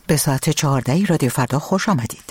به ساعت 14 رادیو فردا خوش آمدید.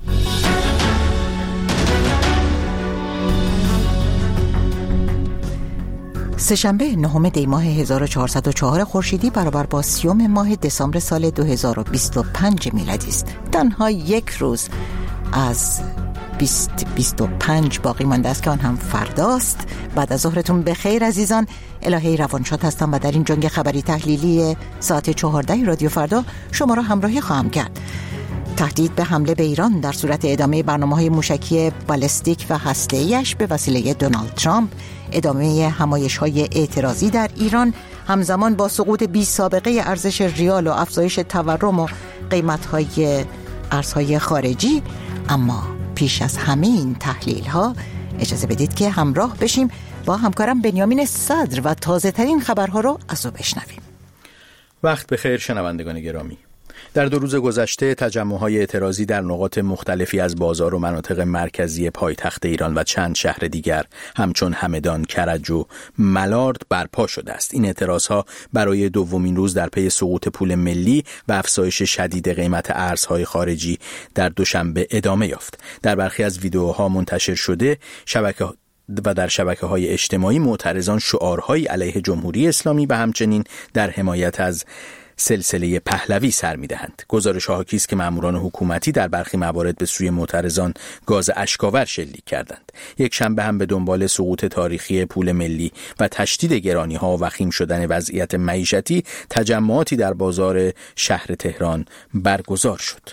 سه‌شنبه 9 دی ماه 1404 خورشیدی برابر با 30 ماه دسامبر سال 2025 میلادی است. تنها یک روز از 2025 باقی مانده است که آن هم فرداست. بعد از ظهرتون بخیر عزیزان. الهی روانشاد هستم و در این جنگ خبری تحلیلی ساعت 14 رادیو فردا شما را همراهی خواهم کرد. تهدید به حمله به ایران در صورت ادامه برنامه‌های موشکی بالستیک و هسته‌ایش به وسیله دونالد ترامپ، ادامه همایش‌های اعتراضی در ایران همزمان با سقوط بی سابقه ارزش ریال و افزایش تورم و قیمت‌های ارزهای خارجی. اما پیش از همه این تحلیل‌ها اجازه بدید که همراه بشیم با همکارم بنیامین صدر و تازه‌ترین خبرها رو از او بشنویم. وقت بخیر شنوندگان گرامی. در 2 روز گذشته تجمع‌های اعتراضی در نقاط مختلفی از بازار و مناطق مرکزی پایتخت ایران و چند شهر دیگر همچون همدان، کرج و ملارد برپا شده است. این اعتراضها برای دومین روز در پی سقوط پول ملی و افزایش شدید قیمت ارزهای خارجی در دوشنبه ادامه یافت. در برخی از ویدیوها منتشر شده در شبکه‌های اجتماعی معترضان شعارهایی علیه جمهوری اسلامی و همچنین در حمایت از سلسله پهلوی سر می‌دهند. گزارش حاکی است که ماموران حکومتی در برخی موارد به سوی معترضان گاز اشک‌آور شلیک کردند. یک شنبه هم به دنبال سقوط تاریخی پول ملی و تشدید گرانی‌ها و وخیم شدن وضعیت معیشتی تجمعاتی در بازار شهر تهران برگزار شد.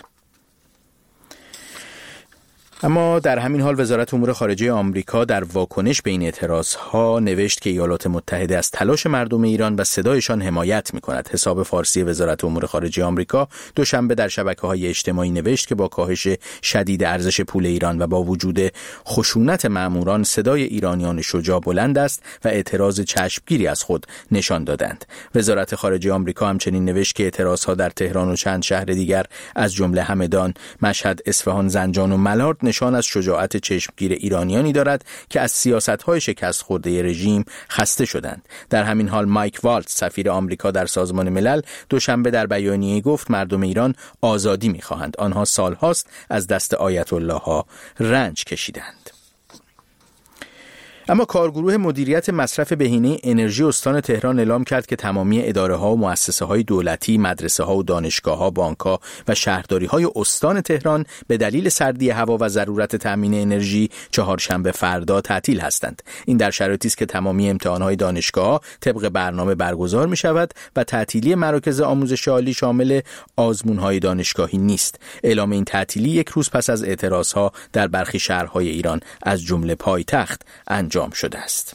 اما در همین حال وزارت امور خارجه آمریکا در واکنش به این اعتراضها نوشت که ایالات متحده از تلاش مردم ایران و صدایشان حمایت می‌کند. حساب فارسی وزارت امور خارجه آمریکا دوشنبه در شبکه‌های اجتماعی نوشت که با کاهش شدید ارزش پول ایران و با وجود خشونت ماموران صدای ایرانیان شجاع بلند است و اعتراض چشمگیری از خود نشان دادند. وزارت خارجه آمریکا همچنین نوشت که اعتراضها در تهران و چند شهر دیگر از جمله همدان، مشهد، اصفهان، زنجان و ملارد نشان از شجاعت چشمگیر ایرانیانی دارد که از سیاست‌های شکست خورده رژیم خسته شدند. در همین حال مایک والتز سفیر آمریکا در سازمان ملل دوشنبه در بیانیه‌ای گفت مردم ایران آزادی می‌خواهند. آنها سال‌هاست از دست آیت الله‌ها رنج کشیدند. اما کارگروه مدیریت مصرف بهینه انرژی استان تهران اعلام کرد که تمامی اداره‌ها و مؤسسه‌های دولتی، مدرسه‌ها و دانشگاه‌ها، بانک‌ها و شهرداری‌های استان تهران به دلیل سردی هوا و ضرورت تامین انرژی چهارشنبه فردا تعطیل هستند. این در شرایطی است که تمامی امتحان‌های دانشگاه‌ها طبق برنامه برگزار می‌شود و تعطیلی مراکز آموزش عالی شامل آزمون‌های دانشگاهی نیست. اعلام این تعطیلی یک روز پس از اعتراضها در برخی شهرهای ایران از جمله پایتخت انجام شده است.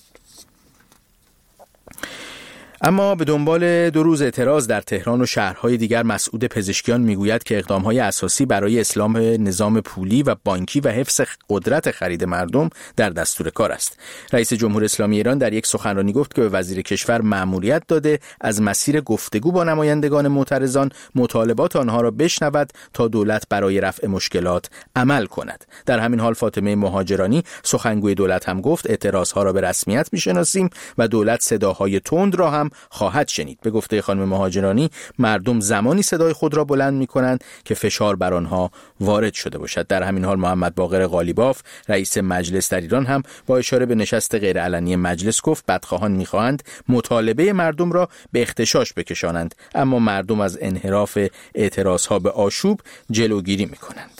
اما به دنبال 2 روز اعتراض در تهران و شهرهای دیگر مسعود پزشکیان میگوید که اقدامهای اساسی برای اصلاح نظام پولی و بانکی و حفظ قدرت خرید مردم در دستور کار است. رئیس جمهوری اسلامی ایران در یک سخنرانی گفت که به وزیر کشور مأموریت داده از مسیر گفتگو با نمایندگان معترضان مطالبات آنها را بشنود تا دولت برای رفع مشکلات عمل کند. در همین حال فاطمه مهاجرانی سخنگوی دولت هم گفت اعتراضها را به رسمیت میشناسیم و دولت صداهای تند را هم خواهد شنید. به گفته خانم مهاجرانی مردم زمانی صدای خود را بلند می‌کنند که فشار بر آنها وارد شده باشد. در همین حال محمد باقر قالیباف رئیس مجلس در ایران هم با اشاره به نشست غیرعلنی مجلس گفت بدخواهان می‌خواهند مطالبه مردم را به اغتشاش بکشانند، اما مردم از انحراف اعتراضها به آشوب جلوگیری می‌کنند.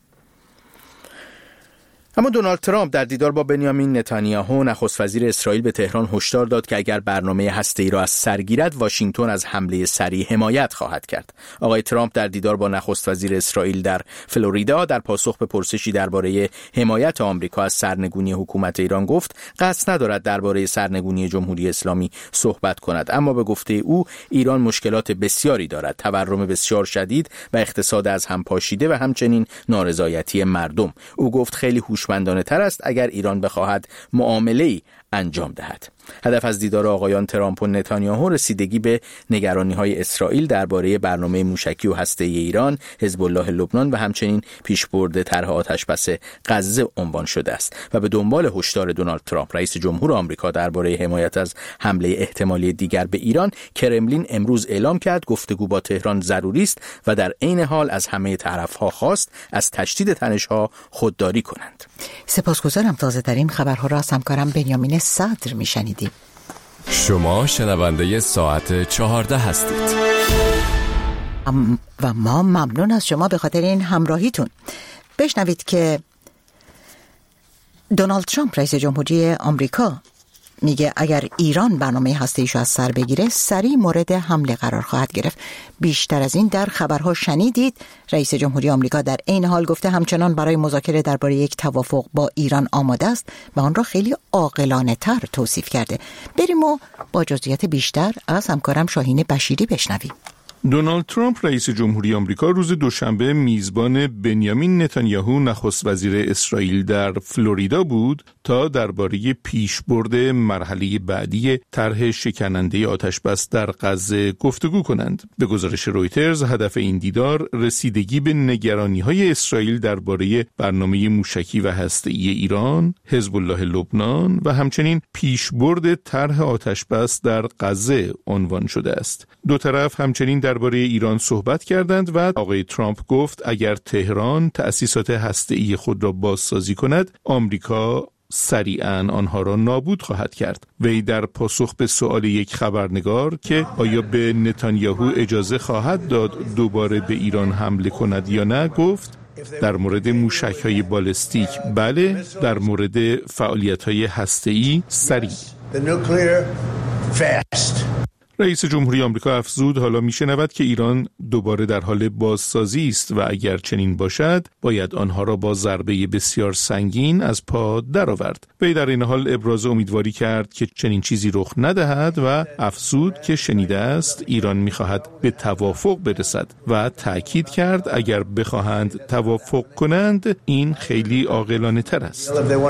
اما دونالد ترامپ در دیدار با بنیامین نتانیاهو نخست وزیر اسرائیل به تهران هشدار داد که اگر برنامه هسته‌ای را از سر گیرد واشنگتن از حمله سریع حمایت خواهد کرد. آقای ترامپ در دیدار با نخست وزیر اسرائیل در فلوریدا در پاسخ به پرسشی درباره حمایت آمریکا از سرنگونی حکومت ایران گفت قصد ندارد درباره سرنگونی جمهوری اسلامی صحبت کند، اما به گفته او ایران مشکلات بسیاری دارد، تورم بسیار شدید و اقتصاد از هم پاشیده و همچنین نارضایتی مردم. او گفت خیلی هوشمندانه تر است اگر ایران بخواهد معامله‌ای انجام دهد. هدف از دیدار آقایان ترامپ و نتانیاهو رسیدگی به نگرانی‌های اسرائیل درباره برنامه موشکی و هسته‌ای ایران، حزب الله لبنان و همچنین پیشبرد طرح آتش‌بس غزه عنوان شده است و به دنبال هشدار دونالد ترامپ رئیس جمهور آمریکا درباره حمایت از حمله احتمالی دیگر به ایران، کرملین امروز اعلام کرد گفتگو با تهران ضروری است و در عین حال از همه طرف‌ها خواست از تشدید تنش‌ها خودداری کنند. سپاسگزارم. تازه‌ترین خبرها را از همکارم بنیامین صدر میشنیدیم. شما شنونده ساعت 14 هستید. و ما ممنون از شما به خاطر این همراهیتون. بشنوید که دونالد ترامپ رئیس جمهوری آمریکا میگه اگر ایران برنامه هسته‌ایشو از سر بگیره سریع مورد حمله قرار خواهد گرفت. بیشتر از این در خبرها شنیدید. رئیس جمهوری آمریکا در عین حال گفته همچنان برای مذاکره درباره یک توافق با ایران آماده است و آن را خیلی عاقلانه تر توصیف کرده. بریم و با جزئیات بیشتر از همکارم شاهین بشیری بشنویم. دونالد ترامپ رئیس جمهوری آمریکا روز دوشنبه میزبان بنیامین نتانیاهو نخست وزیر اسرائیل در فلوریدا بود تا درباره پیشبرد مرحله بعدی طرح شکننده آتشبس در غزه گفتگو کنند. به گزارش رویترز هدف این دیدار رسیدگی به نگرانی‌های اسرائیل درباره برنامه موشکی و هسته‌ای ایران، حزب الله لبنان و همچنین پیشبرد طرح آتشبس در غزه عنوان شده است. دو طرف همچنین درباره ایران صحبت کردند و آقای ترامپ گفت اگر تهران تأسیسات هسته‌ای خود را بازسازی کند، آمریکا سریعاً آنها را نابود خواهد کرد. وی در پاسخ به سؤال یک خبرنگار که آیا به نتانیاهو اجازه خواهد داد دوباره به ایران حمله کند یا نه گفت در مورد موشک‌های بالستیک بله، در مورد فعالیت‌های هسته‌ای سریع. رئیس جمهوری آمریکا افزود حالا میشنود که ایران دوباره در حال بازسازی است و اگر چنین باشد باید آنها را با ضربه بسیار سنگین از پا درآورد. وی در این حال ابراز امیدواری کرد که چنین چیزی رخ ندهد و افزود که شنیده است ایران میخواهد به توافق برسد و تأکید کرد اگر بخواهند توافق کنند این خیلی عاقلانه تر است.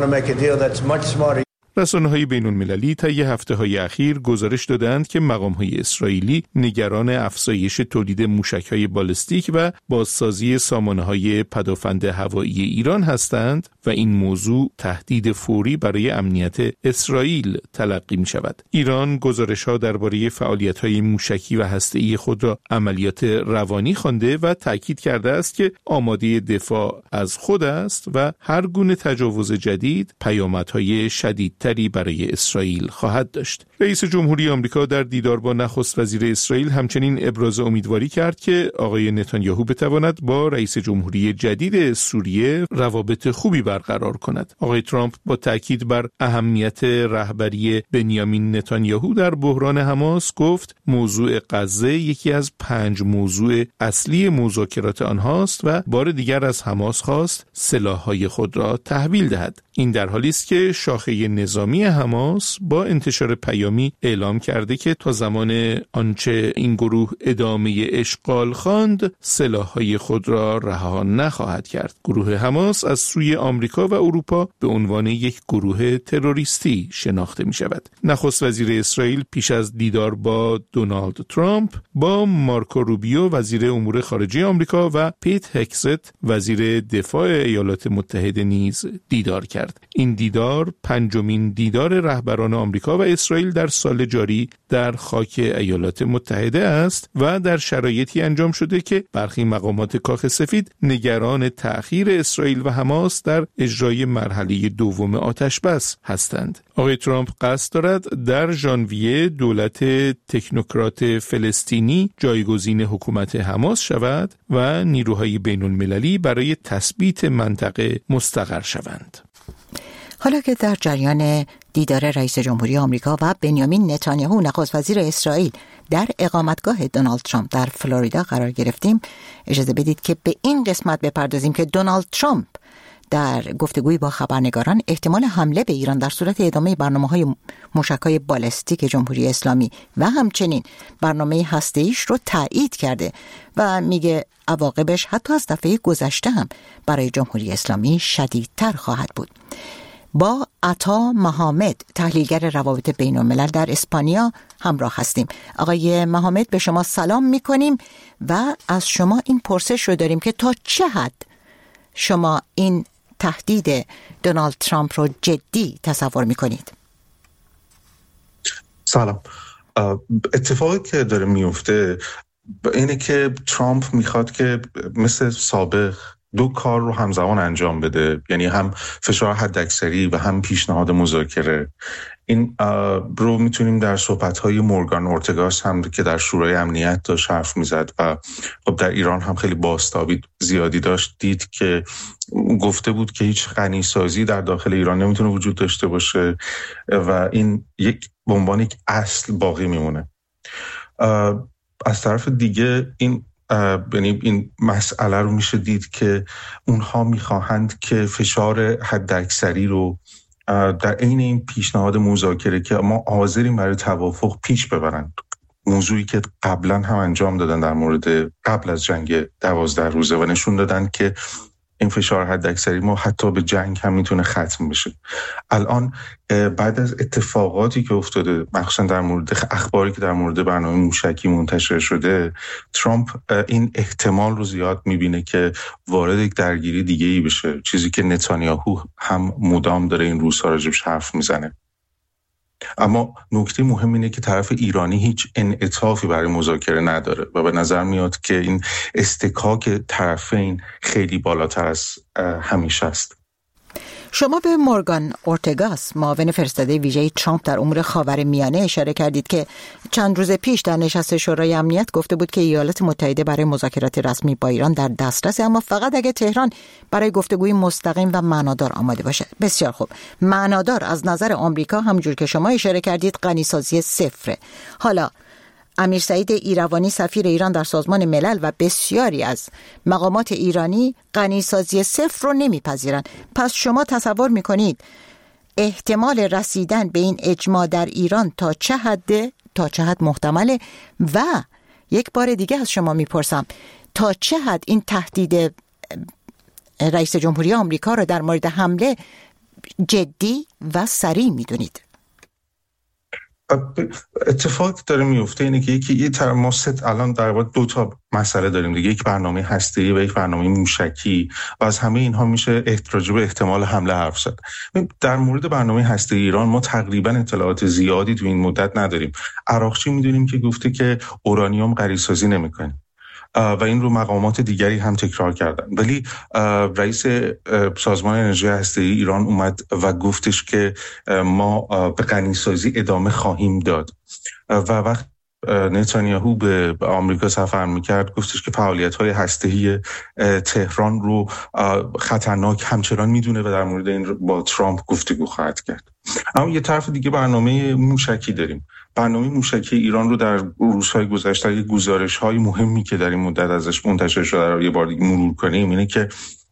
رسانه‌های بین‌المللی طی هفته‌های اخیر گزارش دادند که مقام‌های اسرائیلی نگران افزایش تولید موشک‌های بالستیک و بازسازی سامانه‌های پدافند هوایی ایران هستند و این موضوع تهدید فوری برای امنیت اسرائیل تلقی می‌شود. ایران گزارش‌ها درباره فعالیت‌های موشکی و هسته‌ای خود را عملیات روانی خوانده و تأکید کرده است که آماده دفاع از خود است و هر گونه تجاوز جدید پیامدهای شدیدتری برای اسرائیل خواهد داشت. رئیس جمهوری آمریکا در دیدار با نخست وزیر اسرائیل همچنین ابراز امیدواری کرد که آقای نتانیاهو بتواند با رئیس جمهوری جدید سوریه روابط خوبی برقرار کند. آقای ترامپ با تاکید بر اهمیت رهبری بنیامین نتانیاهو در بحران حماس گفت موضوع غزه یکی از 5 موضوع اصلی مذاکرات آنهاست و بار دیگر از حماس خواست سلاح‌های خود را تحویل دهد. این در حالی است که شاخه نظامی حماس با انتشار پیامی اعلام کرده که تا زمان آنچه این گروه ادامه اشغال خواند سلاح‌های خود را رها نخواهد کرد. گروه حماس از سوی آمریکا و اروپا به عنوان یک گروه تروریستی شناخته می شود. نخست وزیر اسرائیل پیش از دیدار با دونالد ترامپ با مارکو روبیو وزیر امور خارجه آمریکا و پیت هکست وزیر دفاع ایالات متحده نیز دیدار کرد. این دیدار 5مین دیدار رهبران آمریکا و اسرائیل در سال جاری در خاک ایالات متحده است و در شرایطی انجام شده که برخی مقامات کاخ سفید نگران تأخیر اسرائیل و حماس در اجرای مرحله دوم آتشبس هستند. آقای ترامپ قصد دارد در ژانویه دولت تکنوکرات فلسطینی جایگزین حکومت حماس شود و نیروهای بین‌المللی برای تثبیت منطقه مستقر شوند. حالا که در جریان دیدار رئیس جمهوری آمریکا و بنیامین نتانیاهو نخست وزیر اسرائیل در اقامتگاه دونالد ترامپ در فلوریدا قرار گرفتیم، اجازه بدید که به این قسمت بپردازیم که دونالد ترامپ در گفتگوی با خبرنگاران احتمال حمله به ایران در صورت ادامه برنامه‌های موشک‌های بالستیک جمهوری اسلامی و همچنین برنامه هسته‌ایش رو تایید کرده و میگه عواقبش حتی از دفعه گذشته هم برای جمهوری اسلامی شدیدتر خواهد بود. با عطا محمد تحلیلگر روابط بین الملل در اسپانیا همراه هستیم. آقای محمد به شما سلام میکنیم و از شما این پرسش رو داریم که تا چه حد شما این تهدید دونالد ترامپ رو جدی تصور میکنید؟ سلام. اتفاقی که داره میفته اینه که ترامپ میخواد که مثل سابق دو کار رو همزمان انجام بده، یعنی هم فشار حداکثری و هم پیشنهاد مذاکره. این رو میتونیم در صحبت‌های مورگان اورتگاس هم که در شورای امنیت داشت حرف میزد و خب در ایران هم خیلی بازتابی زیادی داشت دید که گفته بود که هیچ غنیسازی در داخل ایران نمیتونه وجود داشته باشه و این یک به عنوان یک اصل باقی میمونه. از طرف دیگه یعنی این مسئله رو میشه دید که اونها میخواهند که فشار حداکثری رو در عین این پیشنهاد مذاکره که ما حاضریم برای توافق پیش ببرند، موضوعی که قبلا هم انجام دادن در مورد قبل از جنگ 12 روزه و نشون دادن که این فشار حداکثری ما حتی به جنگ هم میتونه ختم بشه. الان بعد از اتفاقاتی که افتاده، مخصوصا در مورد اخباری که در مورد برنامه موشکی منتشر شده، ترامپ این احتمال رو زیاد میبینه که وارد یک درگیری دیگه‌ای بشه، چیزی که نتانیاهو هم مدام داره این روزها راجبش حرف میزنه. اما نکته مهم اینه که طرف ایرانی هیچ انعطافی برای مذاکره نداره و به نظر میاد که این اصطکاک طرفین خیلی بالاتر از همیشه است. شما به مورگان اورتگاس، معاون فرستاده ویژه ترامپ در امور خاورمیانه اشاره کردید که چند روز پیش در نشست شورای امنیت گفته بود که ایالات متحده برای مذاکرات رسمی با ایران در دسترس، اما فقط اگه تهران برای گفتگوی مستقیم و معنادار آماده باشه. بسیار خوب. معنادار از نظر آمریکا همونجور که شما اشاره کردید غنیسازی صفره. حالا امیر سعید ایروانی سفیر ایران در سازمان ملل و بسیاری از مقامات ایرانی غنیسازی صفر رو نمیپذیرند. پس شما تصور میکنید احتمال رسیدن به این اجماع در ایران تا چه حد محتمله؟ و یک بار دیگه از شما میپرسم تا چه حد این تهدید رئیس جمهوری آمریکا رو در مورد حمله جدی و سریع میدونید؟ اتفاق داره میفته اینه که یکی ما الان در واقع دو تا مسئله داریم دیگه، یک برنامه هسته‌ای و یک برنامه موشکی و از همه اینها میشه راجع به احتمال حمله حرف زد. در مورد برنامه هسته‌ای ایران ما تقریبا اطلاعات زیادی تو این مدت نداریم. عراقچی میدونیم که گفته که اورانیوم غریزسازی نمی‌کنه و این رو مقامات دیگری هم تکرار کردن، ولی رئیس سازمان انرژی هسته‌ای ایران اومد و گفتش که ما به غنیسازی ادامه خواهیم داد و وقت نتانیاهو به آمریکا سفر میکرد گفتش که فعالیت‌های هسته‌ای تهران رو خطرناک همچنان میدونه و در مورد این با ترامپ گفتگو خواهد کرد. اما یه طرف دیگه برنامه موشکی داریم. برنامه موشکی ایران رو در روزهای گذشته یک گزارش‌های مهمی که در این مدت ازش منتشر شده رو یه بار دیگه مرور کنیم اینه که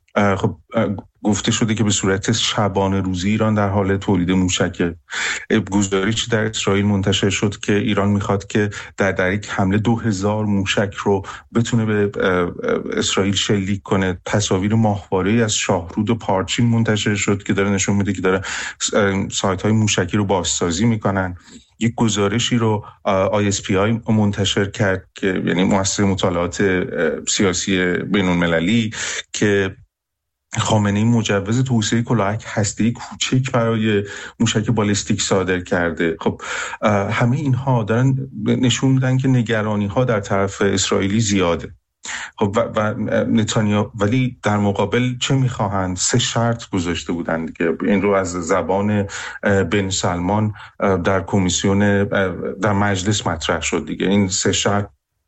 خب گفته شده که به صورت شبانه روزی ایران در حال تولید موشک. گزارشی در اسرائیل منتشر شد که ایران میخواد که در یک حمله 2000 موشک رو بتونه به اسرائیل شلیک کنه. تصاویر ماهواره‌ای از شاهرود و پارچین منتشر شد که داره نشون میده که داره سایت‌های موشکی رو بازسازی میکنن. یک گزارشی رو ISPI منتشر کرد که یعنی مؤسسه مطالعات سیاسی بین‌المللی که خامنه‌ای مجوز توسعه کلاهک هسته‌ای کوچک برای موشک بالستیک صادر کرده. خب همه اینها دارن نشون میدن که نگرانی‌ها در طرف اسرائیلی زیاده. خب و نتانیاهو ولی در مقابل چه میخواهند؟ 3 شرط گذاشته بودند که این رو از زبان بن سلمان در کمیسیون در مجلس مطرح شد دیگه. این 3 شرط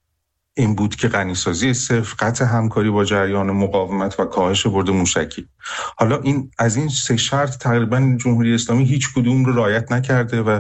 این بود که غنیسازی صفر، قطع همکاری با جریان مقاومت و کاهش برد موشکی. حالا از این 3 شرط تقریبا جمهوری اسلامی هیچ کدوم رو رعایت نکرده و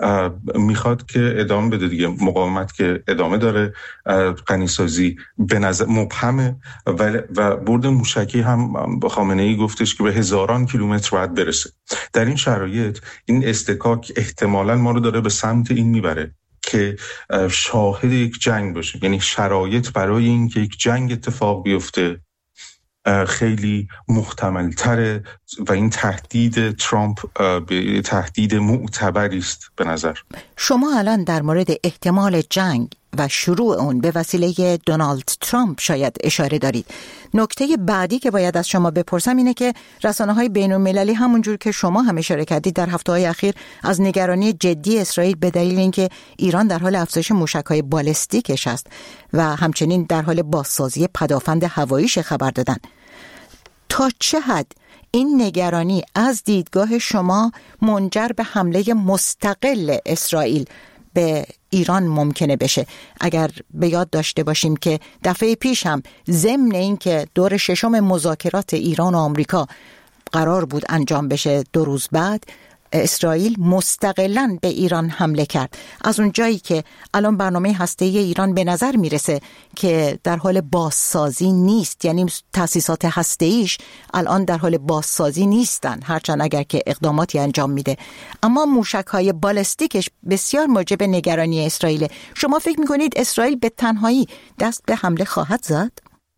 میخواد که ادامه بده دیگه. مقاومت که ادامه داره، غنیسازی به نظر مبهمه و برد موشکی هم خامنه‌ای گفتش که به هزاران کیلومتر باید برسه. در این شرایط این اصطکاک احتمالاً ما رو داره به سمت این میبره که شاهد یک جنگ باشه، یعنی شرایط برای این که یک جنگ اتفاق بیفته خیلی محتمل‌تره و این تهدید ترامپ به تهدید معتبری است به نظر. شما الان در مورد احتمال جنگ و شروع اون به وسیله دونالد ترامپ شاید اشاره دارید. نکته بعدی که باید از شما بپرسم اینه که رسانه‌های بین‌المللی همونجور که شما هم اشاره کردید در هفته‌های اخیر از نگرانی جدی اسرائیل به دلیل اینکه ایران در حال افزایش موشک‌های بالستیکش است و همچنین در حال بازسازی پدافند هواییش خبر دادن. تا چه حد این نگرانی از دیدگاه شما منجر به حمله مستقل اسرائیل به ایران ممکنه بشه؟ اگر به یاد داشته باشیم که دفعه پیش هم ضمن این که دور ششم مذاکرات ایران و آمریکا قرار بود انجام بشه 2 روز بعد اسرائیل مستقلاً به ایران حمله کرد. از اون جایی که الان برنامه هسته‌ای ایران به نظر میرسه که در حال بازسازی نیست، یعنی تأسیسات هسته‌ایش الان در حال بازسازی نیستن، هرچند اگر که اقداماتی انجام میده، اما موشک‌های بالستیکش بسیار موجب نگرانی اسرائیل. شما فکر میکنید اسرائیل به تنهایی دست به حمله خواهد زد؟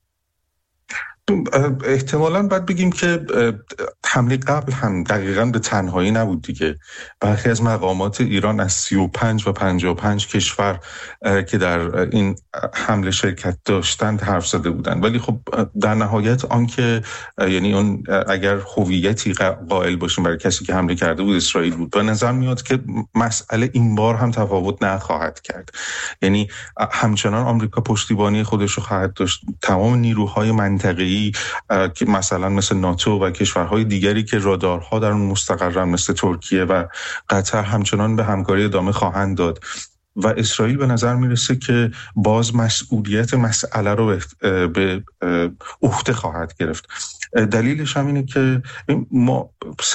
احتمالاً باید بگیم که حمله قبل هم دقیقاً به تنهایی نبود دیگه. برخی از مقامات ایران از 35 و 55 کشور که در این حمله شرکت داشتند حرف زده بودند، ولی خب در نهایت آنکه یعنی اون اگر هویتی قائل باشیم برای کسی که حمله کرده بود اسرائیل بود، به نظر میاد که مسئله این بار هم تفاوت نخواهد کرد. یعنی همچنان آمریکا پشتیبانی خودش رو خواهد داشت. تمام نیروهای منطقه‌ای که مثلا مثل ناتو و کشورهای دیگری که رادارها در اون مستقرن مثل ترکیه و قطر همچنان به همکاری ادامه خواهند داد و اسرائیل به نظر میرسه که باز مسئولیت مسئله رو به عهده خواهد گرفت. دلیلش هم اینه که ما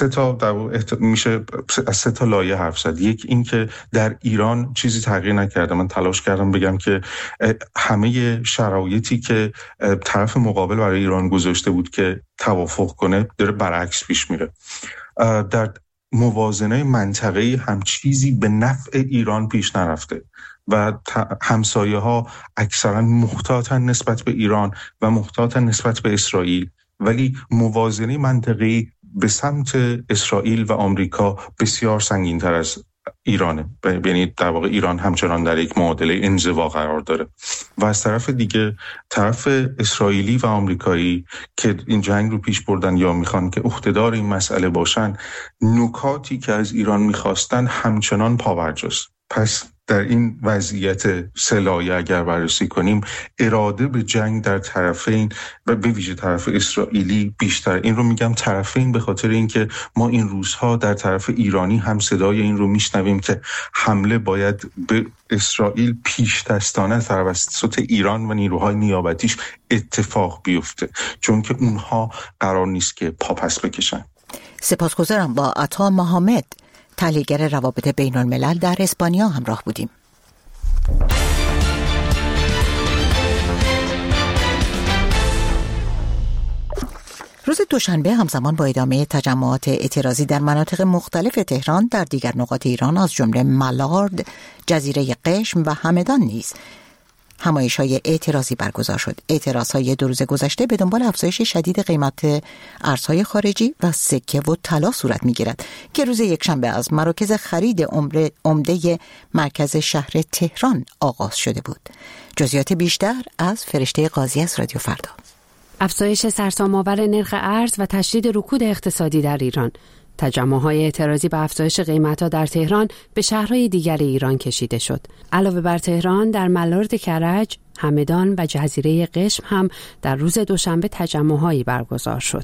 میشه از 3 لایه حرف زد. یک این که در ایران چیزی تغییر نکرده. من تلاش کردم بگم که همه شرایطی که طرف مقابل برای ایران گذاشته بود که توافق کنه داره برعکس پیش میره. در موازنه منطقه‌ای هم چیزی به نفع ایران پیش نرفته و همسایه ها اکثرا محتاطن نسبت به ایران و محتاطن نسبت به اسرائیل، ولی موازنه منطقه‌ای به سمت اسرائیل و آمریکا بسیار سنگین‌تر از ایرانه. یعنی در واقع ایران همچنان در یک معادله انزوا قرار داره و از طرف دیگه طرف اسرائیلی و آمریکایی که این جنگ رو پیش بردن یا میخوان که عهده‌دار این مسئله باشن، نکاتی که از ایران میخواستن همچنان پابرجاست. پس در این وضعیت 3 لایه اگر بررسی کنیم، اراده به جنگ در طرفین و به ویژه طرف اسرائیلی بیشتر. این رو میگم طرفین به خاطر اینکه ما این روزها در طرف ایرانی هم صدای این رو میشنویم که حمله باید به اسرائیل پیش دستانه توسط ایران و نیروهای نیابتیش اتفاق بیفته، چون که اونها قرار نیست که پا پس بکشن. سپاسگزارم. با عطا محمد، تحلیلگر روابط بین الملل در اسپانیا همراه بودیم. روز دوشنبه همزمان با ادامه تجمعات اعتراضی در مناطق مختلف تهران، در دیگر نقاط ایران از جمله ملارد، جزیره قشم و همدان نیز همایش‌های اعتراضی برگزار شد. اعتراض‌های 2 روز گذشته به دنبال افزایش شدید قیمت ارزهای خارجی و سکه و طلا صورت می‌گیرد که روز یکشنبه از مراکز خرید عمده مرکز شهر تهران آغاز شده بود. جزئیات بیشتر از فرشته قاضی از رادیو فردا. افزایش سرسام‌آور نرخ ارز و تشدید رکود اقتصادی در ایران. تجمع‌های اعتراضی به افزایش قیمت‌ها در تهران به شهرهای دیگر ایران کشیده شد. علاوه بر تهران، در ملارد کرج، همدان و جزیره قشم هم در روز دوشنبه تجمع‌هایی برگزار شد.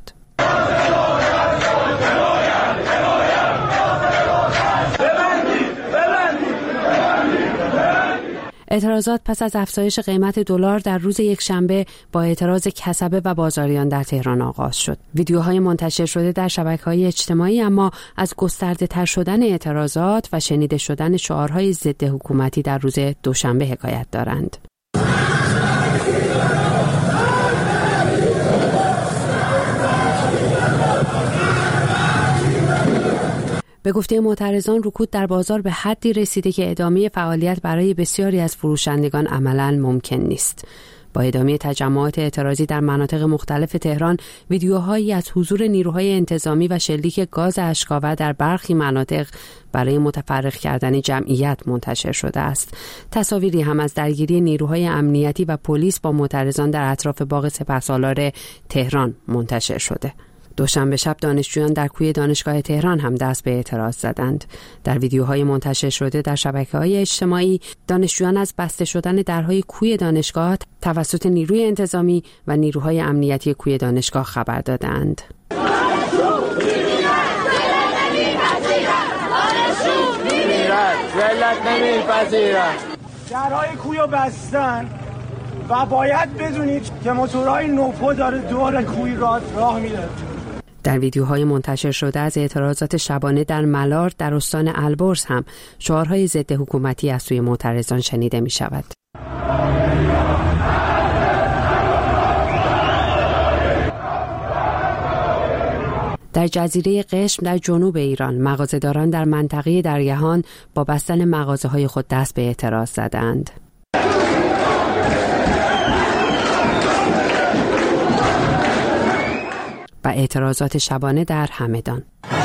اعتراضات پس از افزایش قیمت دلار در روز یکشنبه با اعتراض کسبه و بازاریان در تهران آغاز شد. ویدیوهای منتشر شده در شبکه‌های اجتماعی اما از گسترده‌تر شدن اعتراضات و شنیده شدن شعارهای ضد حکومتی در روز دوشنبه حکایت دارند. به گفته معترضان، رکود در بازار به حدی رسیده که ادامه فعالیت برای بسیاری از فروشندگان عملاً ممکن نیست. با ادامه تجمعات اعتراضی در مناطق مختلف تهران، ویدیوهایی از حضور نیروهای انتظامی و شلیک گاز اشک‌آور در برخی مناطق برای متفرق کردن جمعیت منتشر شده است. تصاویری هم از درگیری نیروهای امنیتی و پلیس با معترضان در اطراف باغ سپهسالار تهران منتشر شده. دوشنبه شب دانشجویان در کوی دانشگاه تهران هم دست به اعتراض زدند. در ویدیوهای منتشر شده در شبکه‌های اجتماعی، دانشجویان از بسته شدن درهای کوی دانشگاه توسط نیروی انتظامی و نیروهای امنیتی کوی دانشگاه خبر دادند. درهای کوی رو بستن و باید بدونید که موتورهای نوپو داره دور کوی راه میره. در ویدیوهای منتشر شده از اعتراضات شبانه در ملار در استان البرز هم شعارهای ضد حکومتی از سوی معترضان شنیده می شود. در جزیره قشم در جنوب ایران، مغازه‌داران در منطقه درگهان با بستن مغازه‌های خود دست به اعتراض زدند. و اعتراضات شبانه در همدان.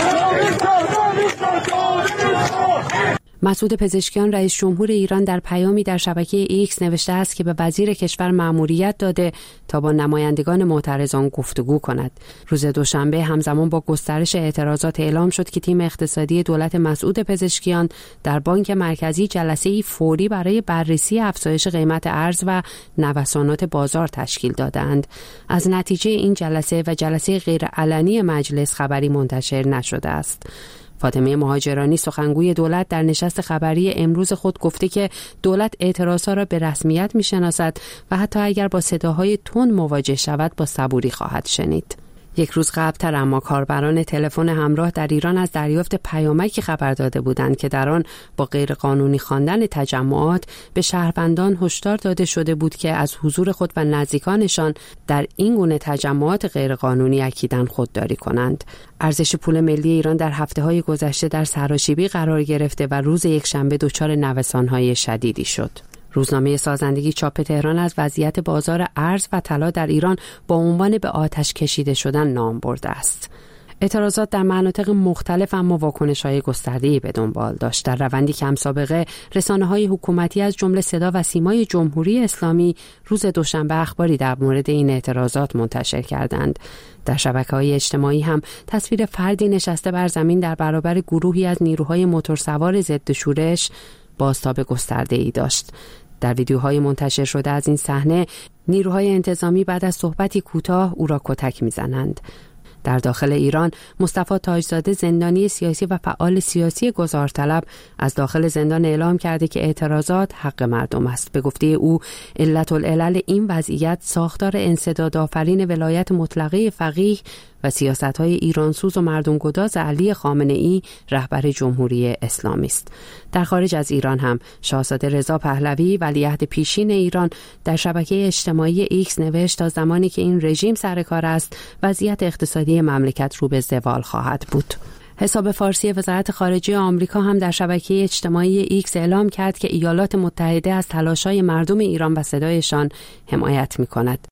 مسعود پزشکیان رئیس جمهور ایران در پیامی در شبکه ایکس نوشته است که به وزیر کشور مأموریت داده تا با نمایندگان معترضان گفتگو کند. روز دوشنبه همزمان با گسترش اعتراضات اعلام شد که تیم اقتصادی دولت مسعود پزشکیان در بانک مرکزی جلسه‌ای فوری برای بررسی افزایش قیمت ارز و نوسانات بازار تشکیل دادند. از نتیجه این جلسه و جلسه غیرعلنی مجلس خبری منتشر نشده است. فاطمه مهاجرانی سخنگوی دولت در نشست خبری امروز خود گفته که دولت اعتراضها را به رسمیت می‌شناسد و حتی اگر با صداهای تند مواجه شود با صبوری خواهد شنید. یک روز قبل‌تر اما کاربران تلفن همراه در ایران از دریافت پیامکی خبر داده بودند که در آن با غیرقانونی خواندن تجمعات به شهروندان هشدار داده شده بود که از حضور خود و نزدیکانشان در این گونه تجمعات غیرقانونی اکیداً خودداری کنند. ارزش پول ملی ایران در هفته‌های گذشته در سراشیبی قرار گرفته و روز یکشنبه دچار نوسان‌های شدیدی شد. روزنامه سازندگی چاپ تهران از وضعیت بازار ارز و طلا در ایران با عنوان به آتش کشیده شدن نام برده است. اعتراضات در مناطق مختلف اما واکنش‌های گسترده‌ای به دنبال داشت. در روندی کم سابقه، رسانه‌های حکومتی از جمله صدا و سیمای جمهوری اسلامی روز دوشنبه اخباری در مورد این اعتراضات منتشر کردند. در شبکه‌های اجتماعی هم تصویر فردی نشسته بر زمین در برابر گروهی از نیروهای موتورسوار ضد شورش بازتاب گسترده‌ای داشت. در ویدیوهای منتشر شده از این صحنه، نیروهای انتظامی بعد از صحبتی کوتاه او را کتک می‌زنند. در داخل ایران، مصطفی تاجزاده زندانی سیاسی و فعال سیاسی گذارطلب از داخل زندان اعلام کرده که اعتراضات حق مردم است. به گفته او، علت العلل این وضعیت ساختار انسدادآفرین ولایت مطلقه فقیه و سیاست‌های ایرانسوز و مردم‌گداز علی خامنه‌ای رهبر جمهوری اسلامی است. در خارج از ایران هم شاهزاده رضا پهلوی ولیعهد پیشین ایران در شبکه اجتماعی ایکس نوشت تا زمانی که این رژیم سر کار است، وضعیت اقتصادی مملکت رو به زوال خواهد بود. حساب فارسی وزارت خارجه آمریکا هم در شبکه اجتماعی ایکس اعلام کرد که ایالات متحده از تلاش‌های مردم ایران و صدایشان حمایت می‌کند.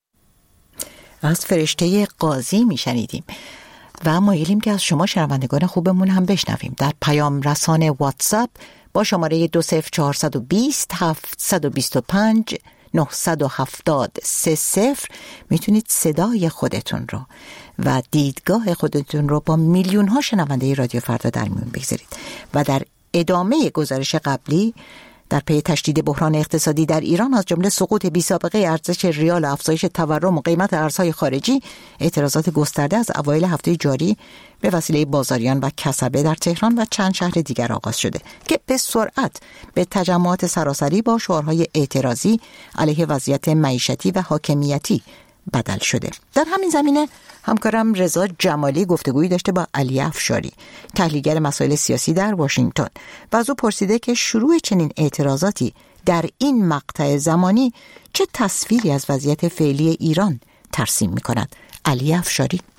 از فرشته قاضی میشنیدیم و مایلیم که از شما شنوندگان خوبمون هم بشنویم. در پیام رسان واتساپ با شماره 20420 725 970 میتونید صدای خودتون رو و دیدگاه خودتون رو با میلیون ها شنونده رادیو فردا در میون بگذارید. و در ادامه گزارش قبلی در پی تشدید بحران اقتصادی در ایران از جمله سقوط بی‌سابقه ارزش ریال، افزایش تورم و قیمت ارزهای خارجی، اعتراضات گسترده از اوایل هفته جاری به وسیله بازاریان و کسبه در تهران و چند شهر دیگر آغاز شده که به سرعت به تجمعات سراسری با شعارهای اعتراضی علیه وضعیت معیشتی و حاکمیتی بدل شده. در همین زمینه همکارم رضا جمالی گفتگویی داشته با علی افشاری، تحلیلگر مسائل سیاسی در واشنگتن، و از او پرسیده که شروع چنین اعتراضاتی در این مقطع زمانی چه تصویری از وضعیت فعلی ایران ترسیم می‌کند. علی افشاری: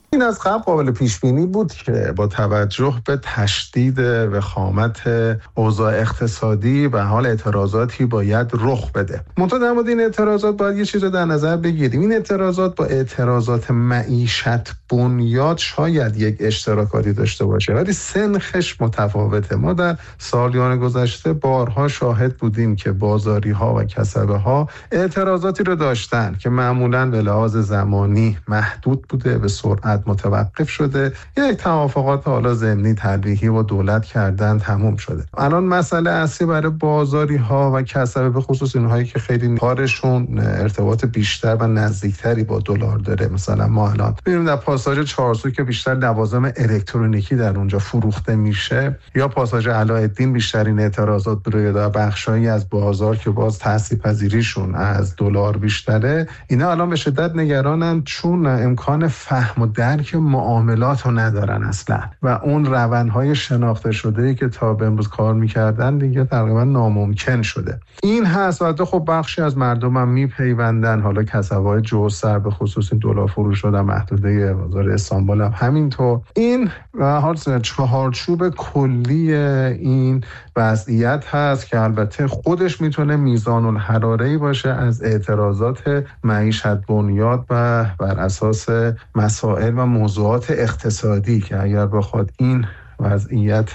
این از قبل قابل پیش بینی بود که با توجه به تشدید وخامت اوضاع اقتصادی و حال اعتراضاتی باید رخ بده. منتها در مورد این اعتراضات باید یه چیز رو در نظر بگیریم. این اعتراضات با اعتراضات معیشت بنیاد شاید یک اشتراکاتی داشته باشه، ولی سنخش متفاوته. ما در سالیان گذشته بارها شاهد بودیم که بازاری ها و کسبه ها اعتراضاتی رو داشتن که معمولاً به لحاظ زمانی محدود بوده، به سرعت متوقف شده، یک توافقات حالا ضمنی تلویحی با دولت کردن تموم شده. الان مسئله اصلی برای بازاری ها و کسبه، به خصوص اینهایی که خیلی کارشون ارتباط بیشتر و نزدیکتری با دلار داره، مثلا ما الان ببینیم در پاساژ چارسو که بیشتر لوازم الکترونیکی در اونجا فروخته میشه، یا پاساژ علاءالدین بیشترین اعتراضات بروی در بخشایی از بازار که باز تاثیرپذیریشون از دلار بیشتره، اینا الان به شدت نگرانن چون امکان فهم و درک معاملات رو ندارن اصلا و اون روندهای شناخته شده‌ای که تا به امروز کار میکردن دیگه تقریبا ناممکن شده. این هست و خب بخشی از مردم هم میپیوندن، حالا کسب‌های جوسر به خصوص این دلار فروش شدن، محدوده بازار استانبول هم همینطور. این و حال چهارچوب کلی این وضعیت هست که البته خودش میتونه میزان الحراره‌ای باشه از اعتراضات معیشت بنیاد و بر اساس مسائل و موضوعات اقتصادی که اگر بخواد این وضعیت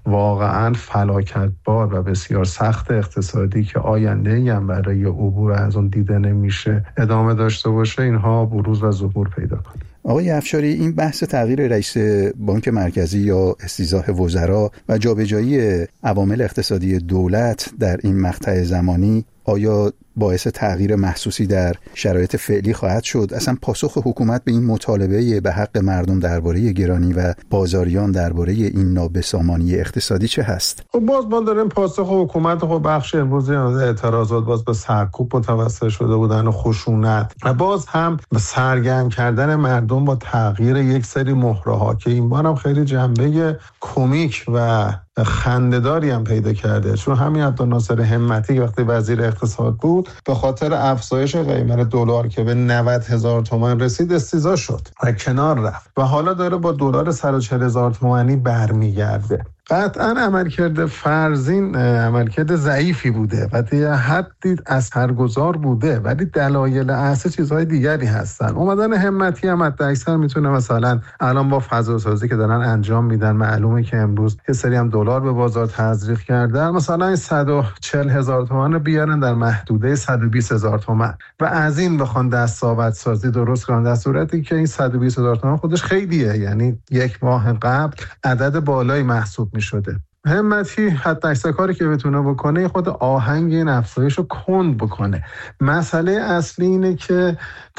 واقعا فلاکتبار و بسیار سخت اقتصادی که آینده‌ای هم برای عبور از اون دیده نمیشه ادامه داشته باشه، اینها بروز و ظهور پیدا کنه. آقای افشاری، این بحث تغییر رئیس بانک مرکزی یا استیضاح وزرا و جابجایی عوامل اقتصادی دولت در این مقطع زمانی آیا باعث تغییر محسوسی در شرایط فعلی خواهد شد؟ اصلا پاسخ حکومت به این مطالبه به حق مردم درباره گرانی و بازاریان درباره این نابسامانی اقتصادی چه هست؟ خب باز ما داریم پاسخ حکومت خب بخش امروزی از اعتراضات باز به سرکوب متوسل شده بودن و خشونت و باز هم سرگرم کردن مردم با تغییر یک سری مهره‌ها که این بار هم خیلی جنبه کمیک و خنده‌داری هم پیدا کرده، چون همین عبدالناصر همتی وقتی وزیر اقتصاد بود به خاطر افزایش قیمت دلار که به 90,000 تومان رسید استیضاح شد و کنار رفت و حالا داره با دلار 140,000 تومانی برمیگرده. قطعا عملکرد فرزین عملکرد ضعیفی بوده و تا حدی اثرگذار بوده، ولی دلایل اصلی چیزهای دیگری هستن. اومدن همتی هم حداکثر میتونه مثلا الان با فضاسازی که دارن انجام میدن، معلومه که امروز یه سری هم دلار به بازار تزریق کردن، مثلا 140,000 تومان رو بیارن در محدوده 120,000 تومان و از این بخوان دستاورد سازی درست کنن، در صورتی که این 120,000 تومان خودش خیلیه، یعنی یک ماه قبل عدد بالایی محسوب شده. همتی حتی اکثر کاری که بتونه بکنه خود آهنگ این افزایش رو کند بکنه. مسئله اصلی اینه که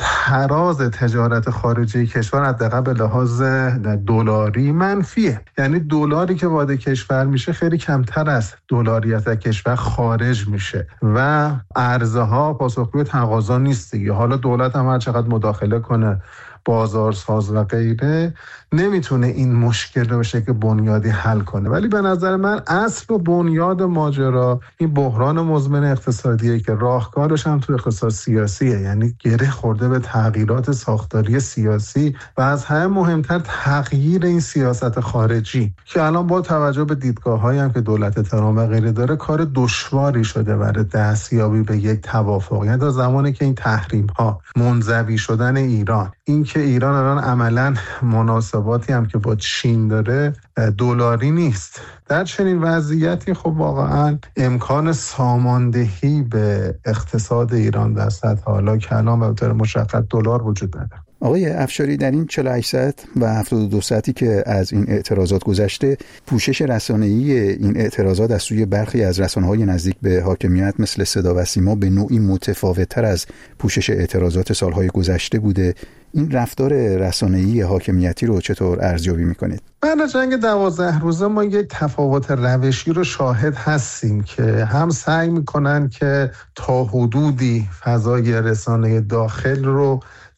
تراز تجارت خارجی کشور حداقل به لحاظ دلاری منفیه، یعنی دلاری که وارد کشور میشه خیلی کمتر از دلاریت از کشور خارج میشه و ارزها پاسخگوی تقاضا نیست دیگه. حالا دولت هم هر چقدر مداخله کنه، بازارساز و غیره، نمیتونه این مشکل رو به شکل بنیادی حل کنه. ولی به نظر من اصل و بنیاد ماجرا این بحران مزمن اقتصادیه که راهکارش هم تو اقتصاد سیاسیه، یعنی گره خورده به تغییرات ساختاری سیاسی و از همه مهمتر تغییر این سیاست خارجی که الان با توجه به دیدگاه‌هایی هم که دولت تهران و غیره داره کار دشواری شده برای دستیابی به یک توافق. یعنی تا زمانی که این تحریم‌ها منزوی شدن ایران، این که ایران الان عملاً مناسباتی هم که با چین داره دلاری نیست، در چنین وضعیتی خب واقعاً امکان ساماندهی به اقتصاد ایران در سطح حالا کلان و به طور مشخص دلار وجود نداره. آقای افشاری، در این 48 ساعت و 72 ساعتی که از این اعتراضات گذشته، پوشش رسانه‌ای این اعتراضات از سوی برخی از رسانه‌های نزدیک به حاکمیت مثل صدا و سیما به نوعی متفاوت‌تر از پوشش اعتراضات سالهای گذشته بوده. این رفتار رسانه‌ای حاکمیتی رو چطور ارزیابی می‌کنید؟ بعد از جنگ 12 روزه ما یک تفاوت روشی رو شاهد هستیم که هم سعی می‌کنن که تا حدودی فضای رسانه داخل رو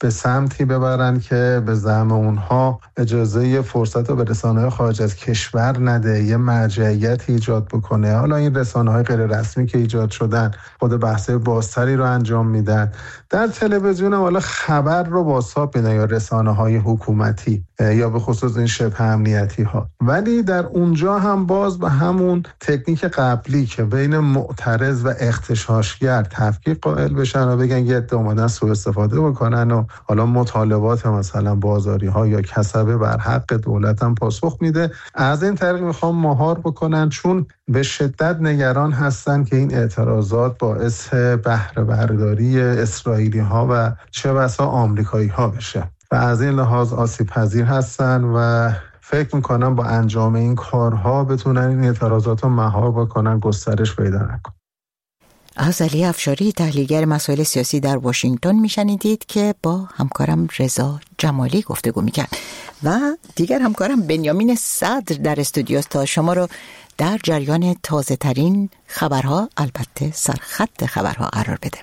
به سمتی ببرن که به زعم اونها اجازه فرصت رو به رسانه‌های خارج از کشور نده، یه مرجعیت ایجاد بکنه. حالا این رسانه‌های غیر رسمی که ایجاد شدن خود بحث‌های بازتری رو انجام میدن. در تلویزیون حالا خبر رو بازتاب میدن یا رسانه‌های حکومتی یا به خصوص این شبه امنیتی ها، ولی در اونجا هم باز به همون تکنیک قبلی که بین معترض و اغتشاشگر تفکیک قائل بشن و بگن یه عده اومدن سوء استفاده بکنن و حالا مطالبات مثلا بازاری ها یا کسبه بر حق دولت هم پاسخ میده. از این طریق میخوام مهار بکنن، چون به شدت نگران هستن که این اعتراضات باعث بهره برداری اسرائیلی ها و چه بسا آمریکایی ها بشه و از این لحاظ آسیب پذیر هستن و فکر میکنم با انجام این کارها بتونن این اعتراضات رو مهار بکنن، گسترش پیدا نکنن. از علی افشاری تحلیلگر مسائل سیاسی در واشنگتن میشنیدید که با همکارم رضا جمالی گفتگو میکرد و دیگر همکارم بنیامین صدر در استودیوست تا شما رو در جریان تازه ترین خبرها، البته سرخط خبرها قرار بده.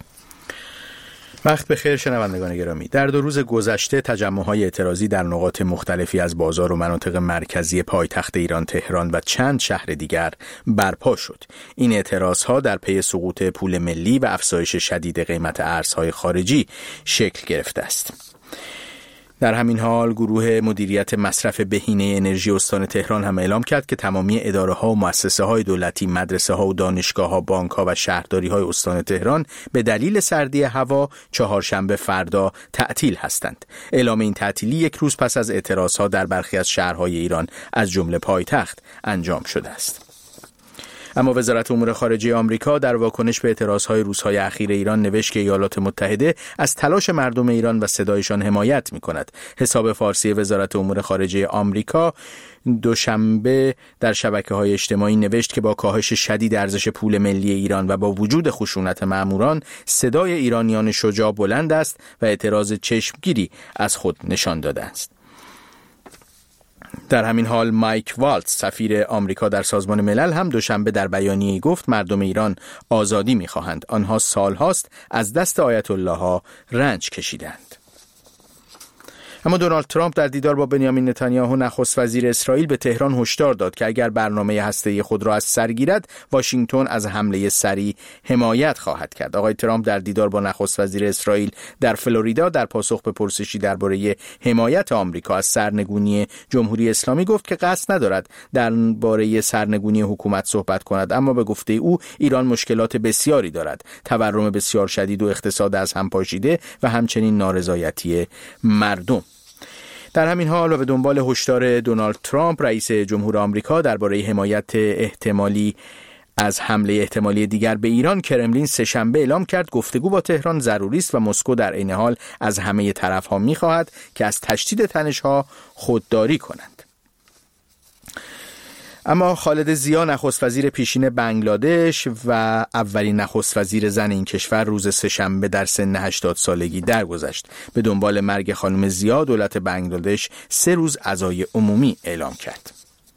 وقت بخیر شنوندگان گرامی. در 2 روز گذشته تجمع‌های اعتراضی در نقاط مختلفی از بازار و مناطق مرکزی پایتخت ایران تهران و چند شهر دیگر برپا شد. این اعتراضها در پی سقوط پول ملی و افزایش شدید قیمت ارزهای خارجی شکل گرفته است. در همین حال گروه مدیریت مصرف بهینه انرژی استان تهران هم اعلام کرد که تمامی اداره‌ها و مؤسسه‌های دولتی، مدرسه‌ها و دانشگاه‌ها، بانک‌ها و شهرداری‌های استان تهران به دلیل سردی هوا چهارشنبه فردا تعطیل هستند. اعلام این تعطیلی 1 روز پس از اعتراضها در برخی از شهرهای ایران از جمله پایتخت انجام شده است. اما وزارت امور خارجه آمریکا در واکنش به اعتراضهای روزهای اخیر ایران نوشت که ایالات متحده از تلاش مردم ایران و صدایشان حمایت می‌کند. حساب فارسی وزارت امور خارجه آمریکا دوشنبه در شبکه‌های اجتماعی نوشت که با کاهش شدید ارزش پول ملی ایران و با وجود خشونت ماموران، صدای ایرانیان شجاع بلند است و اعتراض چشمگیری از خود نشان داده است. در همین حال مایک والتز سفیر آمریکا در سازمان ملل هم دوشنبه در بیانیه‌ای گفت مردم ایران آزادی می‌خواهند. آنها سال‌هاست از دست آیت الله ها رنج کشیدند. اما دونالد ترامپ در دیدار با بنیامین نتانیاهو نخست وزیر اسرائیل به تهران هشدار داد که اگر برنامه هسته‌ای خود را از سر گیرد، واشنگتن از حمله سریع حمایت خواهد کرد. آقای ترامپ در دیدار با نخست وزیر اسرائیل در فلوریدا در پاسخ به پرسشی درباره حمایت آمریکا از سرنگونی جمهوری اسلامی گفت که قصد ندارد درباره سرنگونی حکومت صحبت کند، اما به گفته او ایران مشکلات بسیاری دارد، تورم بسیار شدید و اقتصاد از هم پاشیده و همچنین نارضایتی مردم. در همین حال و به دنبال هشدار دونالد ترامپ رئیس جمهور آمریکا درباره حمایت احتمالی از حمله احتمالی دیگر به ایران، کرملین سه‌شنبه اعلام کرد گفتگو با تهران ضروری است و مسکو در عین حال از همه طرف‌ها می‌خواهد که از تشدید تنش‌ها خودداری کنند. اما خالد زیا نخست وزیر پیشین بنگلادش و اولین نخست وزیر زن این کشور روز سه‌شنبه در سن 80 سالگی درگذشت. به دنبال مرگ خانم زیا دولت بنگلادش 3 روز عزای عمومی اعلام کرد.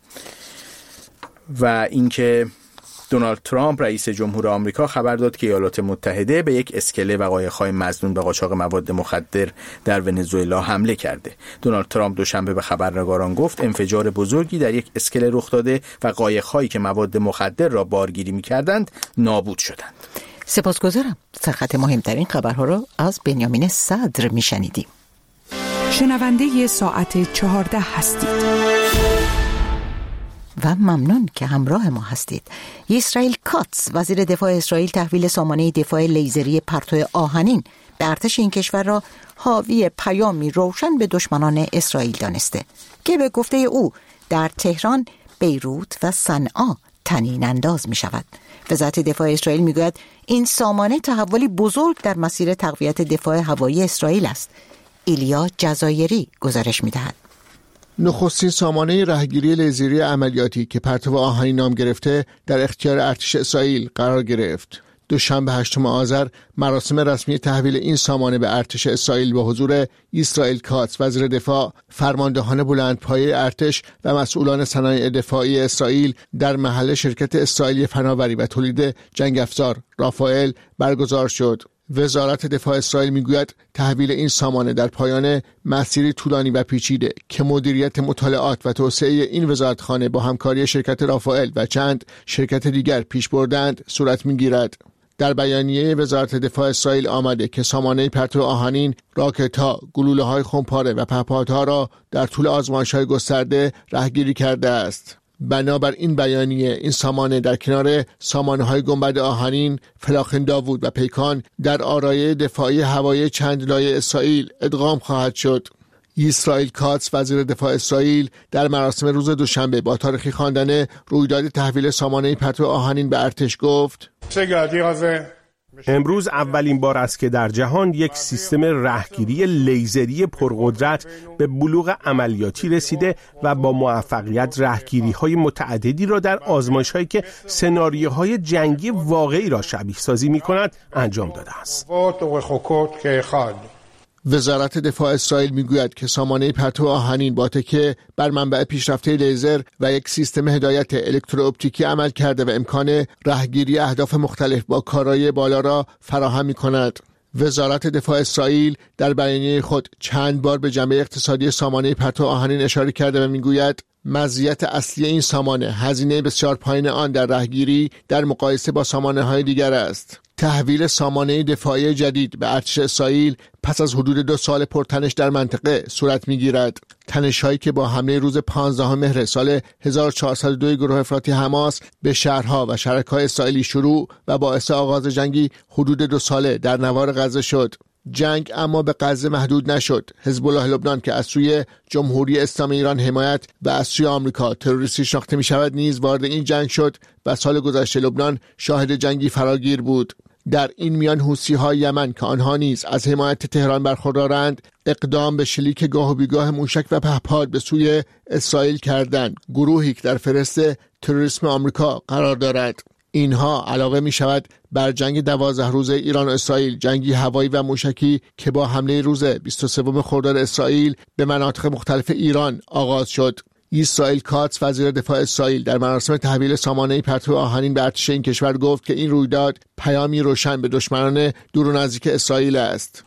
و اینکه دونالد ترامپ رئیس جمهور آمریکا خبر داد که ایالات متحده به یک اسکله و قایق‌های مظنون به قاچاق مواد مخدر در ونزوئلا حمله کرده. دونالد ترامپ دوشنبه به خبرنگاران گفت انفجار بزرگی در یک اسکله رخ داده و قایق‌هایی که مواد مخدر را بارگیری می‌کردند نابود شدند. سپاسگزارم. سرخط مهمترین خبرها را از بنیامین صدر میشنیدیم. شنونده ساعت 14 هستید. و ممنون که همراه ما هستید. اسرائیل کاتس وزیر دفاع اسرائیل تحویل سامانه دفاع لیزری پرتو آهنین به ارتش این کشور را حاوی پیامی روشن به دشمنان اسرائیل دانسته که به گفته او در تهران، بیروت و صنعا طنین انداز می شود. وزارت دفاع اسرائیل می گوید این سامانه تحولی بزرگ در مسیر تقویت دفاع هوایی اسرائیل است. ایلیا جزایری گزارش می دهد. نخستین سامانه رهگیری لیزری عملیاتی که پرتو آهنین نام گرفته در اختیار ارتش اسرائیل قرار گرفت. دوشنبه 8 آذر مراسم رسمی تحویل این سامانه به ارتش اسرائیل به حضور اسرائیل کاتس وزیر دفاع، فرماندهان بلندپایه ارتش و مسئولان صنایع دفاعی اسرائیل در محل شرکت اسرائیلی فناوری و تولید جنگ افزار رافائل برگزار شد. وزارت دفاع اسرائیل میگوید تحویل این سامانه در پایان مسیری طولانی و پیچیده که مدیریت مطالعات و توسعه این وزارتخانه با همکاری شرکت رافائل و چند شرکت دیگر پیش بردند صورت میگیرد. در بیانیه وزارت دفاع اسرائیل آمده که سامانه پرتو آهنین، راکت‌ها، گلوله‌های خمپاره و پهپادها را در طول آزمایش‌های گسترده رهگیری کرده است. بنابر این بیانیه این سامانه در کنار سامانه‌های گنبد آهنین، فلاخن داوود و پیکان در آرایه دفاعی هوایی چند لایه اسرائیل ادغام خواهد شد. اسرائیل کاتس وزیر دفاع اسرائیل در مراسم روز دوشنبه با تاریخی خواندن رویداد تحویل سامانه پرتو آهنین به ارتش گفت: امروز اولین بار است که در جهان یک سیستم رهگیری لیزری پرقدرت به بلوغ عملیاتی رسیده و با موفقیت رهگیری‌های متعددی را در آزمایش‌هایی که سناریوهای جنگی واقعی را شبیه سازی می‌کند انجام داده است. وزارت دفاع اسرائیل میگوید که سامانه پرتو آهنین با تکیه بر منبع پیشرفته لیزر و یک سیستم هدایت الکترواپتیکی عمل کرده و امکان رهگیری اهداف مختلف با کارایی بالا را فراهم می‌کند. وزارت دفاع اسرائیل در بیانیه خود چند بار به جنبه اقتصادی سامانه پرتو آهنین اشاره کرده و میگوید مزیت اصلی این سامانه هزینه بسیار پایین آن در رهگیری در مقایسه با سامانه‌های دیگر است. تحویل سامانه دفاعی جدید به ارتش اسرائیل پس از حدود 2 سال پرتنش در منطقه صورت می‌گیرد. تنش‌هایی که با حمله روز 15 مهر سال 1402 گروه افراطی حماس به شهرها و شرکای اسرائیلی شروع و باعث آغاز جنگی حدود 2 ساله در نوار غزه شد. جنگ اما به غزه محدود نشد. حزب الله لبنان که از سوی جمهوری اسلامی ایران حمایت و از سوی آمریکا تروریستی شناخته می شود نیز وارد این جنگ شد و سال گذشته لبنان شاهد جنگی فراگیر بود. در این میان حوثی‌های یمن که آنها نیز از حمایت تهران برخوردارند اقدام به شلیک گاه و بیگاه موشک و پهپاد به سوی اسرائیل کردند. گروهی که در فهرست تروریسم آمریکا قرار دارد. اینها علاوه می شود بر جنگ 12 روزه ایران و اسرائیل، جنگی هوایی و موشکی که با حمله روز 23 خرداد اسرائیل به مناطق مختلف ایران آغاز شد. اسرائیل کاتس وزیر دفاع اسرائیل در مراسم تحویل سامانه پرتو آهنین به ارتش این کشور گفت که این رویداد پیامی روشن به دشمنان دور و نزدیک اسرائیل است.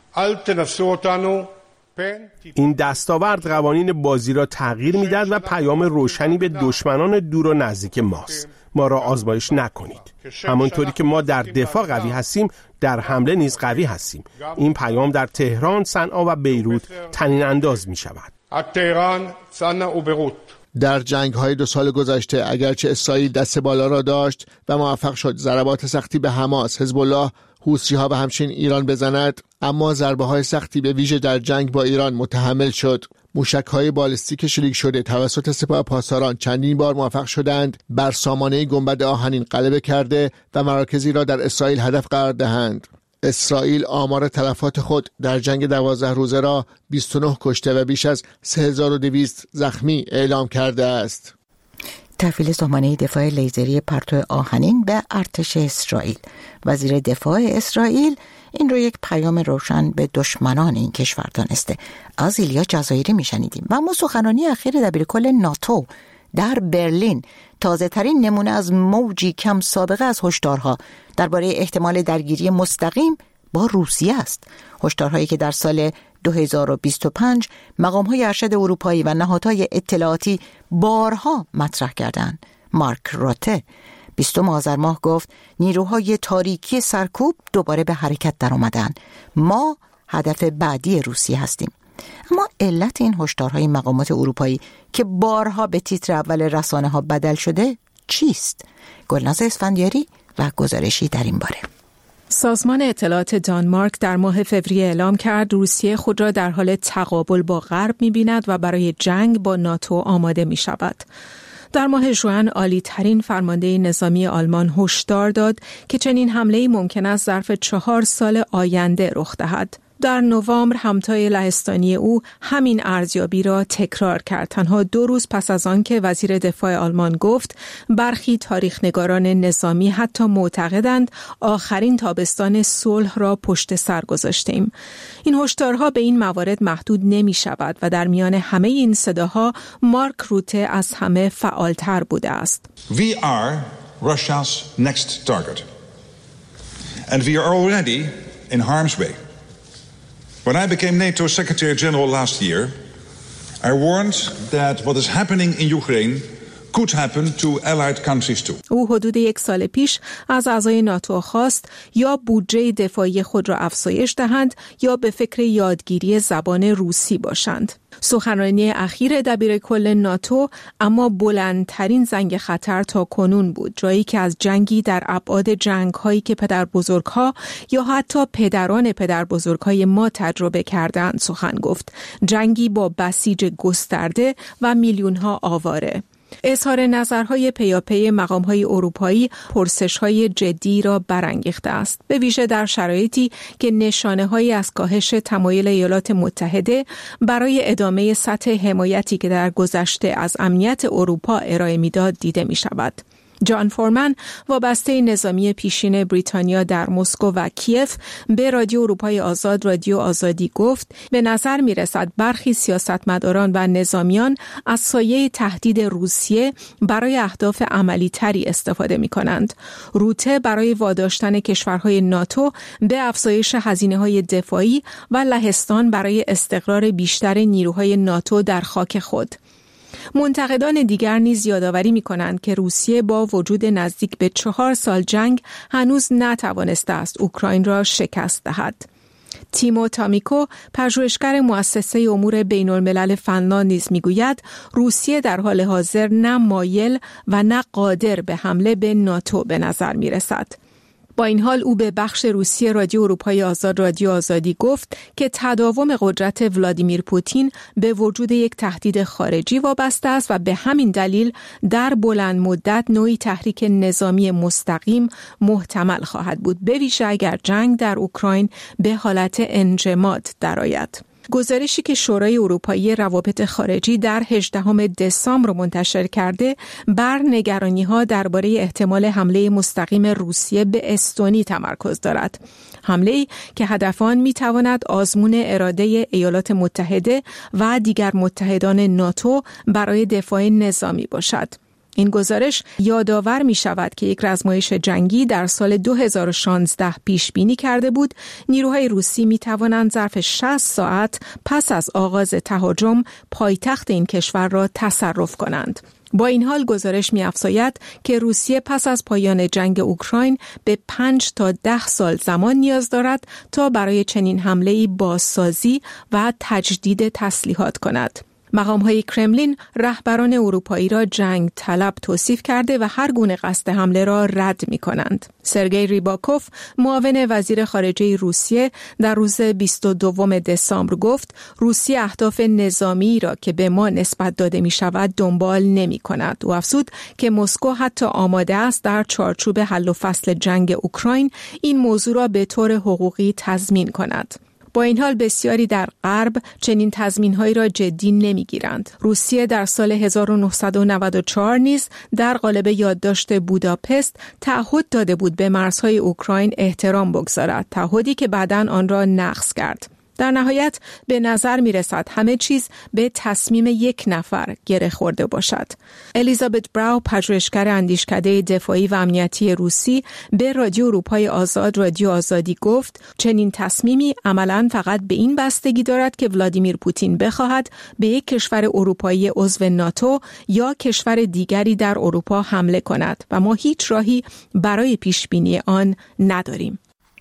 این دستاورد قوانین بازی را تغییر می‌دهد و پیام روشنی به دشمنان دور و نزدیک ماست. ما را آزمایش نکنید. همانطوری که ما در دفاع قوی هستیم، در حمله نیز قوی هستیم. این پیام در تهران، صنعا و بیروت طنین انداز می شود. در جنگ‌های 2 سال گذشته اگرچه اسرائیل دست بالا را داشت و موفق شد ضربات سختی به حماس، حزب الله، حوثی‌ها و همچنین ایران بزند، اما ضربه‌های سختی به ویژه در جنگ با ایران متحمل شد. موشک‌های بالستیک شلیک شده توسط سپاه پاسداران چندین بار موفق شدند بر سامانه گنبد آهنین غلبه کرده و مراکزی را در اسرائیل هدف قرار دهند. اسرائیل آمار تلفات خود در جنگ 12 روزه را 29 کشته و بیش از 3200 زخمی اعلام کرده است. تحویل سامانه دفاع لیزری پرتو آهنین به ارتش اسرائیل. وزیر دفاع اسرائیل این رو یک پیام روشن به دشمنان این کشور دانسته. از ایلیا جزایری میشنیدیم. و اما سخنرانی اخیر دبیرکل ناتو در برلین تازه ترین نمونه از موجی کم سابقه از هشدارها درباره احتمال درگیری مستقیم با روسیه است. هشدارهایی که در سال 2025 مقام‌های ارشد اروپایی و نهادهای اطلاعاتی بارها مطرح کردند. مارک روته 20 آذر ماه گفت نیروهای تاریکی سرکوب دوباره به حرکت در آمدن. ما هدف بعدی روسیه هستیم. اما علت این هشدارهای مقامات اروپایی که بارها به تیتر اول رسانه‌ها بدل شده چیست؟ گلناز اسفندیاری و گزارشی در این باره. سازمان اطلاعات دانمارک در ماه فوریه اعلام کرد روسیه خود را در حال تقابل با غرب می‌بیند و برای جنگ با ناتو آماده می‌شود. در ماه ژوئن عالی ترین فرمانده نظامی آلمان هشدار داد که چنین حمله‌ای ممکن است ظرف 4 سال آینده رخ دهد. در نوامبر همتای لهستانی او همین ارزیابی را تکرار کرد، تنها 2 روز پس از آن که وزیر دفاع آلمان گفت برخی تاریخ‌نگاران نظامی حتی معتقدند آخرین تابستان صلح را پشت سر گذاشتیم. این هشدارها به این موارد محدود نمی شود و در میان همه این صداها مارک روته از همه فعالتر بوده است. We are Russia's next target. And we are already in harm's way. When I became NATO Secretary General last year, I warned that what is happening in Ukraine could happen to allied countries too. او حدود 1 سال پیش از اعضای ناتو خواست یا بودجه دفاعی خود را افزایش دهند یا به فکر یادگیری زبان روسی باشند. سخنرانی اخیر دبیرکل ناتو اما بلندترین زنگ خطر تا کنون بود، جایی که از جنگی در ابعاد جنگ‌هایی که پدربزرگ‌ها یا حتی پدران پدربزرگ‌های ما تجربه کردند سخن گفت. جنگی با بسیج گسترده و میلیون‌ها آواره. اظهار نظرهای پیاپی مقام‌های اروپایی پرسش‌های جدی را برانگیخته است، به ویژه در شرایطی که نشانه‌هایی از کاهش تمایل ایالات متحده برای ادامه سطح حمایتی که در گذشته از امنیت اروپا ارائه می‌داد دیده می‌شود. جان فورمن وابسته نظامی پیشین بریتانیا در مسکو و کیف به رادیو اروپای آزاد رادیو آزادی گفت به نظر می رسد برخی سیاستمداران و نظامیان از سایه تهدید روسیه برای اهداف عملی تری استفاده می کنند. روته برای واداشتن کشورهای ناتو به افزایش هزینه‌های دفاعی و لهستان برای استقرار بیشتر نیروهای ناتو در خاک خود. منتقدان دیگر نیز یادآوری می‌کنند که روسیه با وجود نزدیک به 4 سال جنگ هنوز نتوانسته است اوکراین را شکست دهد. تیمو تامیکو، پژوهشگر مؤسسه امور بین‌الملل فنلاند نیز می‌گوید روسیه در حال حاضر نه مایل و نه قادر به حمله به ناتو به نظر می‌رسد. با این حال او به بخش روسی رادیو اروپای آزاد رادیو آزادی گفت که تداوم قدرت ولادیمیر پوتین به وجود یک تهدید خارجی وابسته است و به همین دلیل در بلند مدت نوعی تحریک نظامی مستقیم محتمل خواهد بود، به ویژه اگر جنگ در اوکراین به حالت انجماد درآید. گزارشی که شورای اروپایی روابط خارجی در 18 دسامبر منتشر کرده بر نگرانی‌ها درباره احتمال حمله مستقیم روسیه به استونی تمرکز دارد. حمله‌ای که هدف آن می‌تواند آزمون اراده ایالات متحده و دیگر متحدان ناتو برای دفاع نظامی باشد. این گزارش یادآور می شود که یک رزمایش جنگی در سال 2016 پیش بینی کرده بود نیروهای روسی می توانند ظرف 60 ساعت پس از آغاز تهاجم پایتخت این کشور را تصرف کنند. با این حال گزارش می‌افزاید که روسیه پس از پایان جنگ اوکراین به 5 تا 10 سال زمان نیاز دارد تا برای چنین حمله‌ای بازسازی و تجدید تسلیحات کند. مقام‌های کرملین رهبران اروپایی را جنگ طلب توصیف کرده و هر گونه قصد حمله را رد می‌کنند. سرگئی ریباکوف، معاون وزیر خارجه روسیه، در روز 22 دسامبر گفت روسیه اهداف نظامی را که به ما نسبت داده می‌شود دنبال نمی‌کند. او افزود که مسکو حتی آماده است در چارچوب حل و فصل جنگ اوکراین این موضوع را به طور حقوقی تضمین کند. با این حال بسیاری در غرب چنین تضمین‌هایی را جدی نمی‌گیرند. روسیه در سال 1994 نیز در قالب یادداشت بوداپست تعهد داده بود به مرزهای اوکراین احترام بگذارد، تعهدی که بعداً آن را نقض کرد. در نهایت به نظر می رسد همه چیز به تصمیم یک نفر گره خورده باشد. الیزابت براو، پژوهشگر اندیشکده دفاعی و امنیتی روسی، به رادیو اروپای آزاد رادیو آزادی گفت چنین تصمیمی عملاً فقط به این بستگی دارد که ولادیمیر پوتین بخواهد به یک کشور اروپایی عضو ناتو یا کشور دیگری در اروپا حمله کند و ما هیچ راهی برای پیشبینی آن نداریم.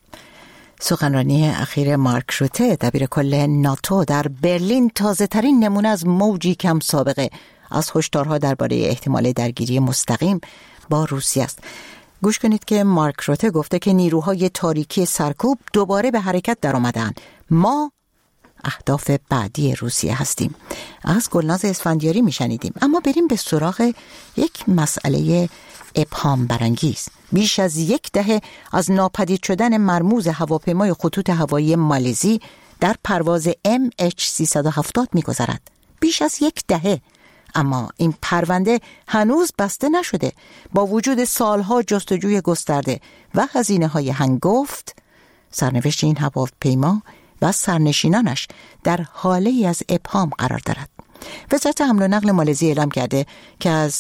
سخنرانی اخیر مارک روته، دبیرکل ناتو، در برلین تازه ترین نمونه از موجی کم سابقه از هشدارها درباره احتمال درگیری مستقیم با روسیه است. گوش کنید که مارک روته گفته که نیروهای تاریکی سرکوب دوباره به حرکت در آمدند. ما اهداف بعدی روسیه هستیم. از گلناز اسفندیاری میشنیدیم. اما بریم به سراغ یک مسئله ابهام برانگیز. بیش از 10 دهه از ناپدید شدن مرموز هواپیمای خطوط هوایی مالزی در پرواز MH370 می‌گذرد. بیش از 1 دهه. اما این پرونده هنوز بسته نشده. با وجود سالها جستجوی گسترده و هزینه‌های هنگفت، سرنوشت این هواپیما و سرنشینانش در حاله‌ای از ابهام قرار دارد. وزارت حمل و نقل مالزی اعلام کرده که از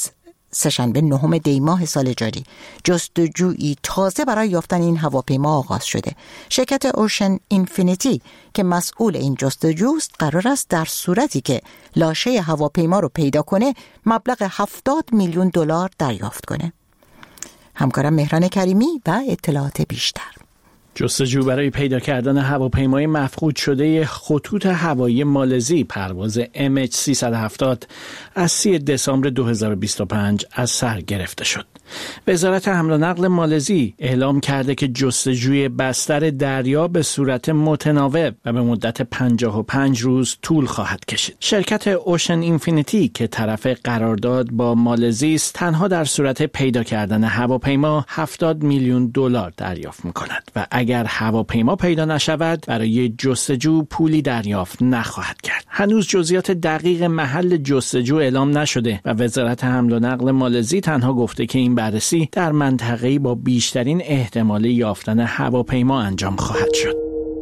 سه‌شنبه 9 دی ماه سال جاری جستجویی تازه برای یافتن این هواپیما آغاز شده. شرکت اوشن اینفینیتی که مسئول این جستجوست قرار است در صورتی که لاشه هواپیما رو پیدا کنه مبلغ 70 میلیون دلار دریافت کنه. همکارم مهران کریمی و اطلاعات بیشتر. جستجو برای پیدا کردن هواپیمای مفقود شده خطوط هوایی مالزی پرواز MH370 از 30 دسامبر 2025 از سر گرفته شد. وزارت حمل و نقل مالزی اعلام کرده که جستجوی بستر دریا به صورت متناوب و به مدت 55 روز طول خواهد کشید. شرکت اوشن اینفینیتی که طرف قرارداد با مالزی است تنها در صورت پیدا کردن هواپیما 70 میلیون دلار دریافت می‌کند و اگر هواپیما پیدا نشود برای جستجو پولی دریافت نخواهد کرد. هنوز جزئیات دقیق محل جستجو اعلام نشده و وزارت حمل و نقل مالزی تنها گفته که این بررسی در منطقه‌ای با بیشترین احتمال یافتن هواپیما انجام خواهد شد.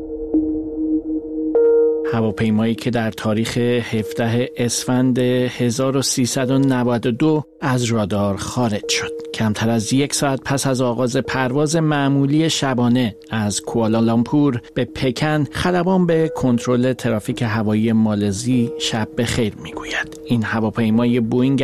هواپیمایی که در تاریخ 17 اسفند 1392 از رادار خارج شد. کمتر از 1 ساعت پس از آغاز پرواز معمولی شبانه از کوالالامپور به پکن، خلبان به کنترل ترافیک هوایی مالزی شب بخیر میگوید. این هواپیمای بوئینگ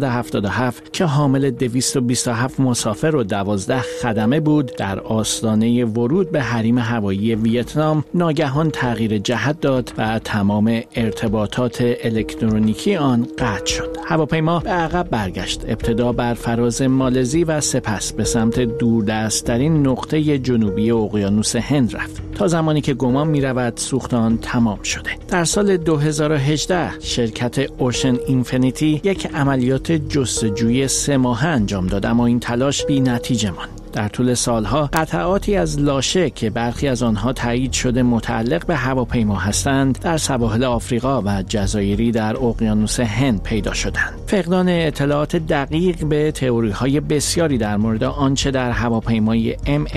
777 که حامل 227 مسافر و 12 خدمه بود، در آستانه ورود به حریم هوایی ویتنام ناگهان تغییر جهت داد و تمام ارتباطات الکترونیکی آن قطع شد. هواپیما به عقب برگشت، ابتدا بر فراز مالزی و سپس به سمت دوردست‌ترین نقطه جنوبی اقیانوس هند رفت تا زمانی که گمان می‌رود سوخت آن تمام شده. در سال 2018 شرکت اوشن اینفینیتی یک عملیات جستجوی 3 ماهه انجام داد، اما این تلاش بی‌نتیجه ماند. در طول سالها قطعاتی از لاشه که برخی از آنها تایید شده متعلق به هواپیما هستند در سواحل آفریقا و جزایری در اقیانوس هند پیدا شدند. فقدان اطلاعات دقیق به تئوری‌های بسیاری در مورد آنچه در هواپیمای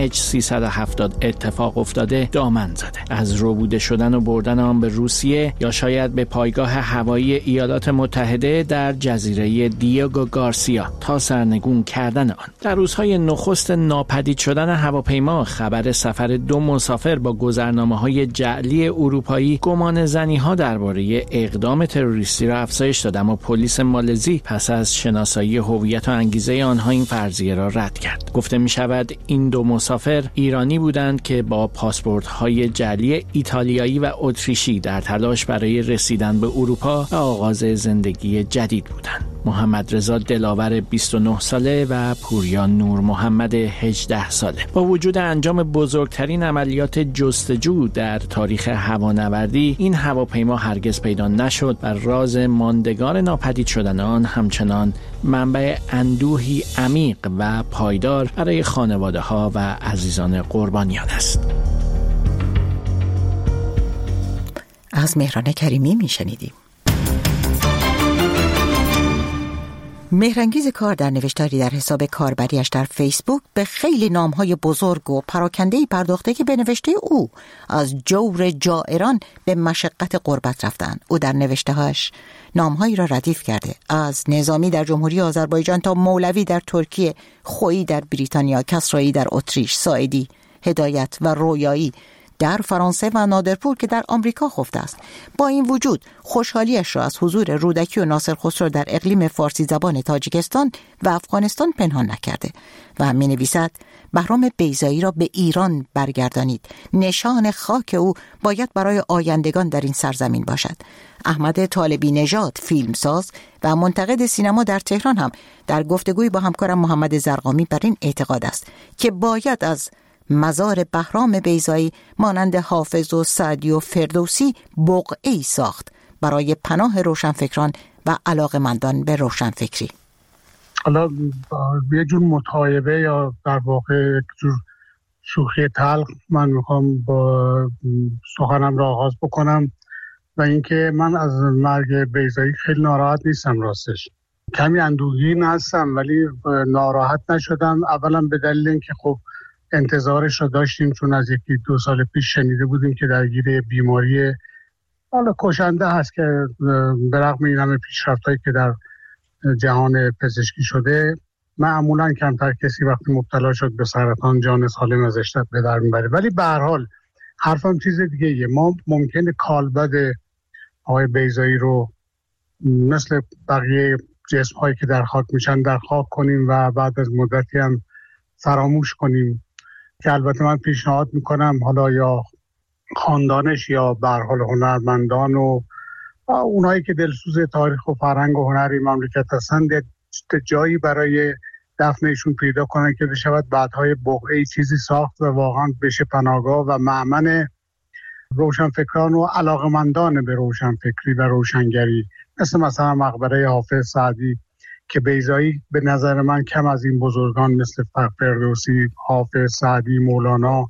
MH370 اتفاق افتاده دامن زده. از ربوده شدن و بردن آن به روسیه یا شاید به پایگاه هوایی ایالات متحده در جزیره دیگو گارسیا تا سرنگون کردن آن. در روزهای نخست ناپدید شدن هواپیما خبر سفر 2 مسافر با گذرنامه‌های جعلی اروپایی گمان زنی‌ها درباره اقدام تروریستی را افزایش داد، اما پلیس مالزی پس از شناسایی هویت و انگیزه آنها این فرضیه را رد کرد. گفته می‌شود این 2 مسافر ایرانی بودند که با پاسپورت‌های جعلی ایتالیایی و اتریشی در تلاش برای رسیدن به اروپا و آغاز زندگی جدید بودند. محمد رضا دلاور 29 ساله و پوریا نور محمد 18 ساله. با وجود انجام بزرگترین عملیات جستجو در تاریخ هوانوردی، این هواپیما هرگز پیدا نشد و راز ماندگار ناپدید شدن آن همچنان منبع اندوهی عمیق و پایدار برای خانواده‌ها و عزیزان قربانیان است. از مهران کریمی میشنیدیم. مهرانگیز کار در نوشتاری در حساب کاربریش در فیسبوک به خیلی نامهای بزرگ و پراکنده‌ای پرداخته که به نوشته او از جور جائران به مشقت غربت رفتند. او در نوشته‌هاش نامهایی را ردیف کرده، از نظامی در جمهوری آذربایجان تا مولوی در ترکیه، خویی در بریتانیا، کسرایی در اتریش، ساعدی، هدایت و رویایی در فرانسه و نادرپور که در آمریکا خفته است. با این وجود خوشحالیش را از حضور رودکی و ناصر خسرو در اقلیم فارسی زبان تاجیکستان و افغانستان پنهان نکرده و می نویسد بهرام بیضایی را به ایران برگردانید. نشان خاک او باید برای آیندگان در این سرزمین باشد. احمد طالبی نژاد، فیلمساز و منتقد سینما در تهران هم در گفتگوی با همکارم محمد زرقامی بر این اعتقاد است که باید از مزار بهرام بیضایی مانند حافظ و سعدی و فردوسی بقعه‌ای ساخت برای پناه روشنفکران و علاقه‌مندان به روشنفکری. حالا یه جور متایبه یا در واقع یک جور شوخی تلخ من میخوام با سخنم را آغاز بکنم و اینکه من از مرگ بیضایی خیلی ناراحت نیستم. راستش کمی اندوهگین هستم ولی ناراحت نشدم. اولا به دلیل اینکه خب انتظارش رو داشتیم، چون از 1-2 سال پیش شنیده بودیم که درگیر بیماری حالا کشنده هست که به رغم این همه پیشرفتایی که در جهان پزشکی شده، معمولا کمتر کسی وقتی مبتلا شد به سرطان جان سالم ازش به در میبره. ولی به هر حال حرفم چیز دیگه ایه. ما ممکنه کالبد آقای بیضایی رو مثل بقیه جسم هایی که در خاک میشن در خاک کنیم و بعد از مدتی هم فراموش کنیم، که البته من پیشنهاد میکنم حالا یا خاندانش یا به هر حال هنرمندان و اونایی که دلسوز تاریخ و فرهنگ و هنر این مملکت هستن جایی برای دفنشون پیدا کنن که بشود بعدهای بقعه چیزی ساخت و واقعا بشه پناهگاه و مأمن روشنفکران و علاقمندان به روشنفکری و روشنگری، مثلا مقبره حافظ سعدی که بیضایی به نظر من کم از این بزرگان مثل فردوسی، حافظ، سعدی، مولانا،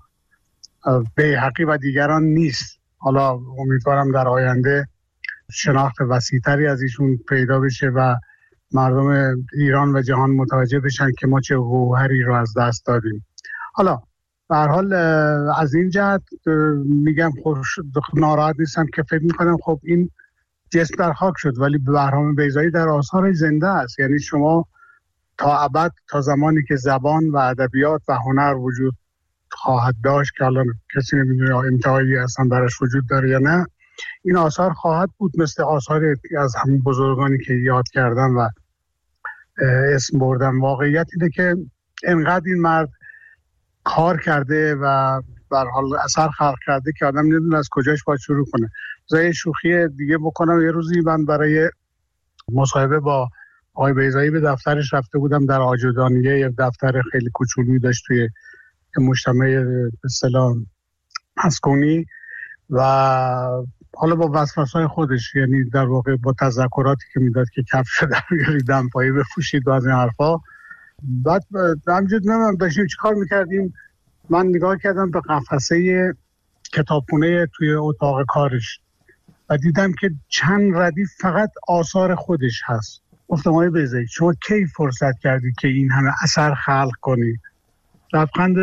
بیهقی و دیگران نیست. حالا امیدوارم در آینده شناخت وسیع‌تری از ایشون پیدا بشه و مردم ایران و جهان متوجه بشن که ما چه گوهری رو از دست دادیم. حالا به هر حال از این جهت میگم ناراحت نیستم که فکر میکنم خب این جسم در خاک شد ولی بهرام بیضایی در آثار زنده است. یعنی شما تا ابد، تا زمانی که زبان و ادبیات و هنر وجود خواهد داشت که الان کسی نمیدونه انتهایی اصلا برش وجود داره یا نه، این آثار خواهد بود مثل آثار از همین بزرگانی که یاد کردن و اسم بردن. واقعیت اینه که انقدر این مرد کار کرده و به هر حال اثر خلق کرده که آدم نمیدونه از کجاش باید شروع کنه. زای شوخی دیگه بکنم، یه روزی من برای مصاحبه با آقای بیضایی به دفترش رفته بودم در آجودانیه، یه دفتر خیلی کوچولویی داشت توی مجتمع به اصطلاح مسکونی و حالا با وسوسه‌های خودش، یعنی در واقع با تذکراتی که میداد که کفش در بیاریدم پایی بفروشید و از این حرفا. بعد همجد نمیم داشتیم چی کار میکردیم، من نگاه کردم به قفسه کتابخونه توی اتاق کارش و دیدم که چند ردیف فقط آثار خودش هست. گفتم آقای بیضایی شما کی فرصت کردید که این همه اثر خلق کنید؟ لبخند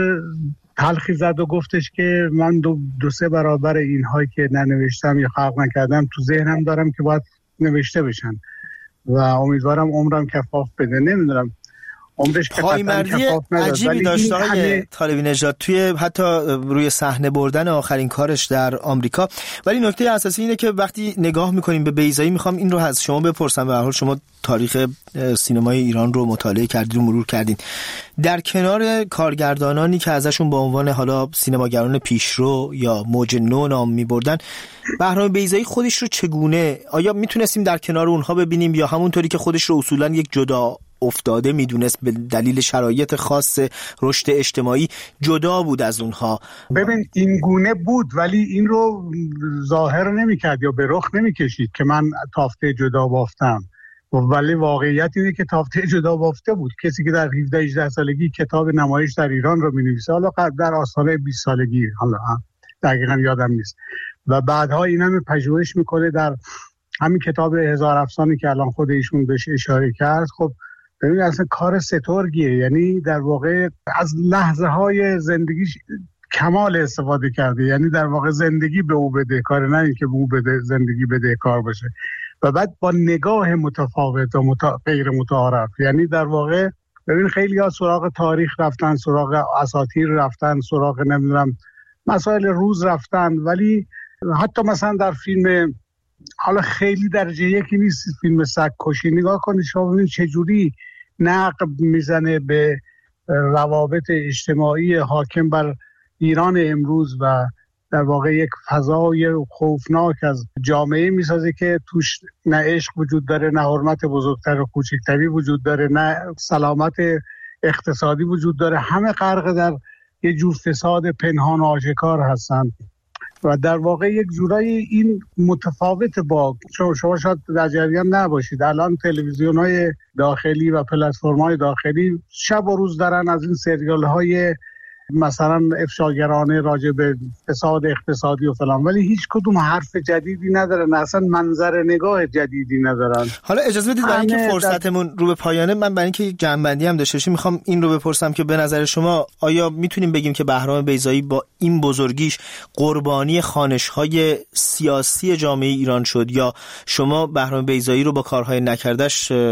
تلخی زد و گفتش که من دو سه برابر اینهایی که ننوشتم یا خلق نکردم تو ذهنم دارم که باید نوشته بشن و امیدوارم عمرم کفاف بده. نمیدونم عمرش که پایمردی عجیبی داشت آقای طالبی نژاد توی حتی روی صحنه بردن آخرین کارش در آمریکا. ولی نکته اساسی اینه که وقتی نگاه میکنیم به بیضایی، میخوام این رو از شما بپرسم، به هر حال شما تاریخ سینمای ایران رو مطالعه کردید و مرور کردین، در کنار کارگردانانی که ازشون به عنوان حالا سینماگران پیشرو یا موج نو نام میبردن، بهرام بیضایی خودش رو چگونه، آیا میتونستیم در کنار اونها ببینیم یا همونطوری که خودش رو اصولا یک جدا افتاده میدونست به دلیل شرایط خاص رشد اجتماعی جدا بود از اونها؟ ببین این گونه بود ولی این رو ظاهر نمیکرد یا به رخ نمیکشید که من تافته جدا بافتم، ولی واقعیت اینه که تافته جدا بافته بود. کسی که در 17-18 سالگی کتاب نمایش در ایران رو مینویسه، حالا در آستانه 20 سالگی، حالا دقیقاً یادم نیست، و بعدها اینم پژوهش میکنه در همین کتاب هزار افسانه که الان خود ایشون بهش اشاره کرد. خب ببین اصلا کار سترگیه، یعنی در واقع از لحظه های زندگیش کمال استفاده کرده، یعنی در واقع زندگی به او بدهکار، نه اینکه به او زندگی بدهکار باشه. و بعد با نگاه متفاوت و غیر متعارف، یعنی در واقع ببین خیلی ها سراغ تاریخ رفتن، سراغ اساطیر رفتن، سراغ نمیدونم مسائل روز رفتن، ولی حتی مثلا در فیلم، حالا خیلی درجه یکی نیست، فیلم سگ کشی نگاه کنید شما ببینید چجوری نقب میزنه به روابط اجتماعی حاکم بر ایران امروز و در واقع یک فضای خوفناک از جامعه میسازه که توش نه عشق وجود داره، نه حرمت بزرگتر و کوچکتری وجود داره، نه سلامت اقتصادی وجود داره، همه غرق در یه جور فساد پنهان و آشکار هستن. و در واقع یک جورایی این متفاوت با شما شاید در جریان نباشید، الان تلویزیون‌های داخلی و پلتفرم‌های داخلی شب و روز دارن از این سریال‌های مثلا افشاگرانه راجع به فساد اقتصادی و فلان، ولی هیچ کدوم حرف جدیدی ندارن، اصلا منظر نگاه جدیدی ندارن. حالا اجازه بدید برای اینکه فرصتمون رو به پایانه، من برای اینکه جنبندی هم داشته باشیم میخوام این رو بپرسم که به نظر شما آیا میتونیم بگیم که بهرام بیضایی با این بزرگیش قربانی خوانش‌های سیاسی جامعه ایران شد، یا شما بهرام بیضایی رو با کارهای نکردش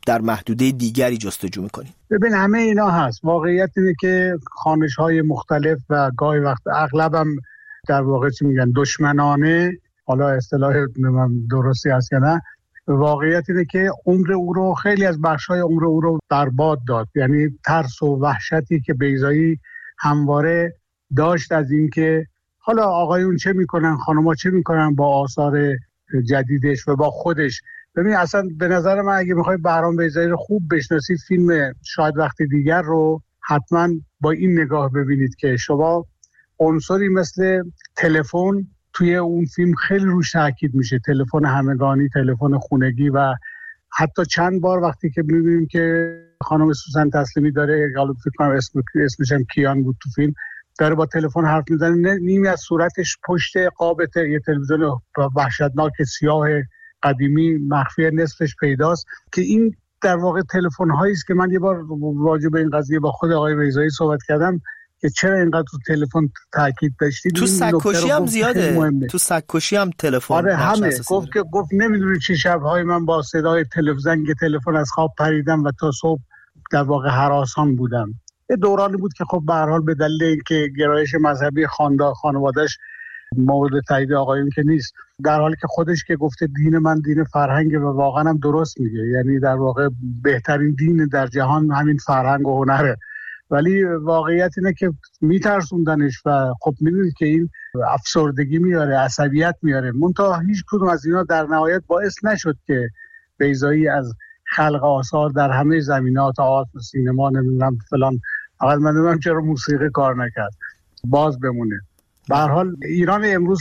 در محدوده دیگری جستجو میکنید؟ ببین همه اینا هست. واقعیت اینه که خوانش‌های مختلف و گاهی وقت اغلبم در واقع چی میگن دشمنانه، حالا اصطلاح درستی هست یا نه، واقعیت اینه که عمر او رو، خیلی از بخش‌های عمر او رو برباد داد. یعنی ترس و وحشتی که بیضایی همواره داشت از این که حالا آقایون چه میکنن، خانم‌ها چه میکنن با آثار جدیدش و با خودش. ببین اصلا به نظر من اگه میخوای بهرام بیضایی رو خوب بشناسید، فیلم شاید وقت دیگر رو حتما با این نگاه ببینید که شما عنصری مثل تلفن توی اون فیلم خیلی روش تاکید میشه، تلفن همگانی، تلفن خونگی، و حتی چند بار وقتی که میبینیم که خانم سوسن تسلیمی داره، حالا فکر کنم اسمش هم کیان بود تو فیلم، داره با تلفن حرف میزنه، نیمی از صورتش پشت قاب یه تلویزیون وحشتناک سیاه قدیمی مخفی نصفش پیداست، که این در واقع تلفن هایی است که من یه بار راجع به این قضیه با خود آقای بیضایی صحبت کردم که چرا اینقدر تو تلفن تاکید داشتید. تو سگ‌کشی هم زیاده، تو سگ‌کشی هم تلفن. آره همه گفت نمیدونی چه شب‌های من با صدای تلفن از خواب پریدم و تا صبح در واقع هراسان بودم. یه دورانی بود که خب به هر حال به دلیل اینکه گرایش مذهبی خانواده‌اش مورد تایید آقایون که نیست، در حالی که خودش که گفته دین من دین فرهنگه و واقعا هم درست میگه، یعنی در واقع بهترین دین در جهان همین فرهنگ و هنره، ولی واقعیت اینه که میترسوندنش و خب میدونید که این افسردگی میاره، عصبیت میاره. منتها هیچ کدوم از اینا در نهایت باعث نشد که بیضایی از خلق آثار در همه زمینات، آرت و سینما، نمیدونم فلان، فقط من نمیدونم چرا موسیقی کار نکرد، باز بمونه. به هر حال ایران امروز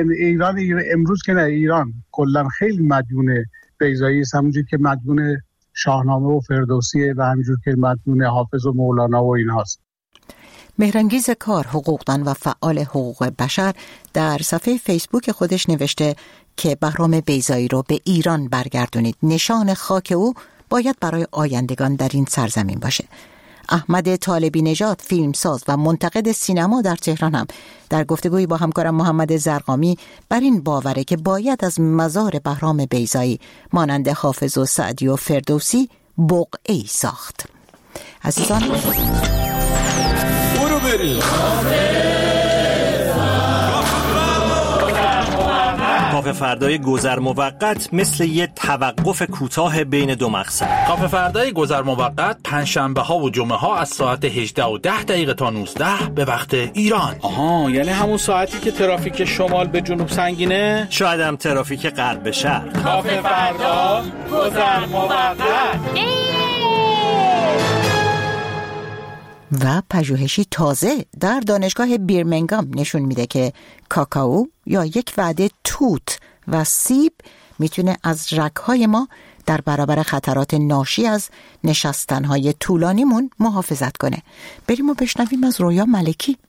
ایران کلا خیلی مدیون بیضایی است، همونجوری که مدیون شاهنامه و فردوسیه و همینجور که مدیون حافظ و مولانا و این هاست. مهرانگیز کار، حقوقدان و فعال حقوق بشر در صفحه فیسبوک خودش نوشته که بهرام بیضایی رو به ایران برگردونید، نشان خاک او باید برای آیندگان در این سرزمین باشه. احمد طالبی نژاد، فیلمساز و منتقد سینما در تهران، هم در گفتگویی با همکارم محمد زرقامی بر این باوره که باید از مزار بهرام بیضایی مانند حافظ و سعدی و فردوسی بقعه‌ای ساخت. عزیزان برو بریم. کافه فردای گذر موقت مثل یه توقف کوتاه بین دو مقصد. کافه فردای گذر موقت پنجشنبه ها و جمعه ها از ساعت 18:10 تا 19 به وقت ایران. آها، یعنی همون ساعتی که ترافیک شمال به جنوب سنگینه؟ شاید هم ترافیک غرب به شرق. کافه فردا گذر موقت. و پژوهشی تازه در دانشگاه بیرمنگام نشون میده که کاکائو یا یک وعده توت و سیب میتونه از رگ‌های ما در برابر خطرات ناشی از نشستن‌های طولانیمون محافظت کنه. بریم و بشنویم از رویا ملکی.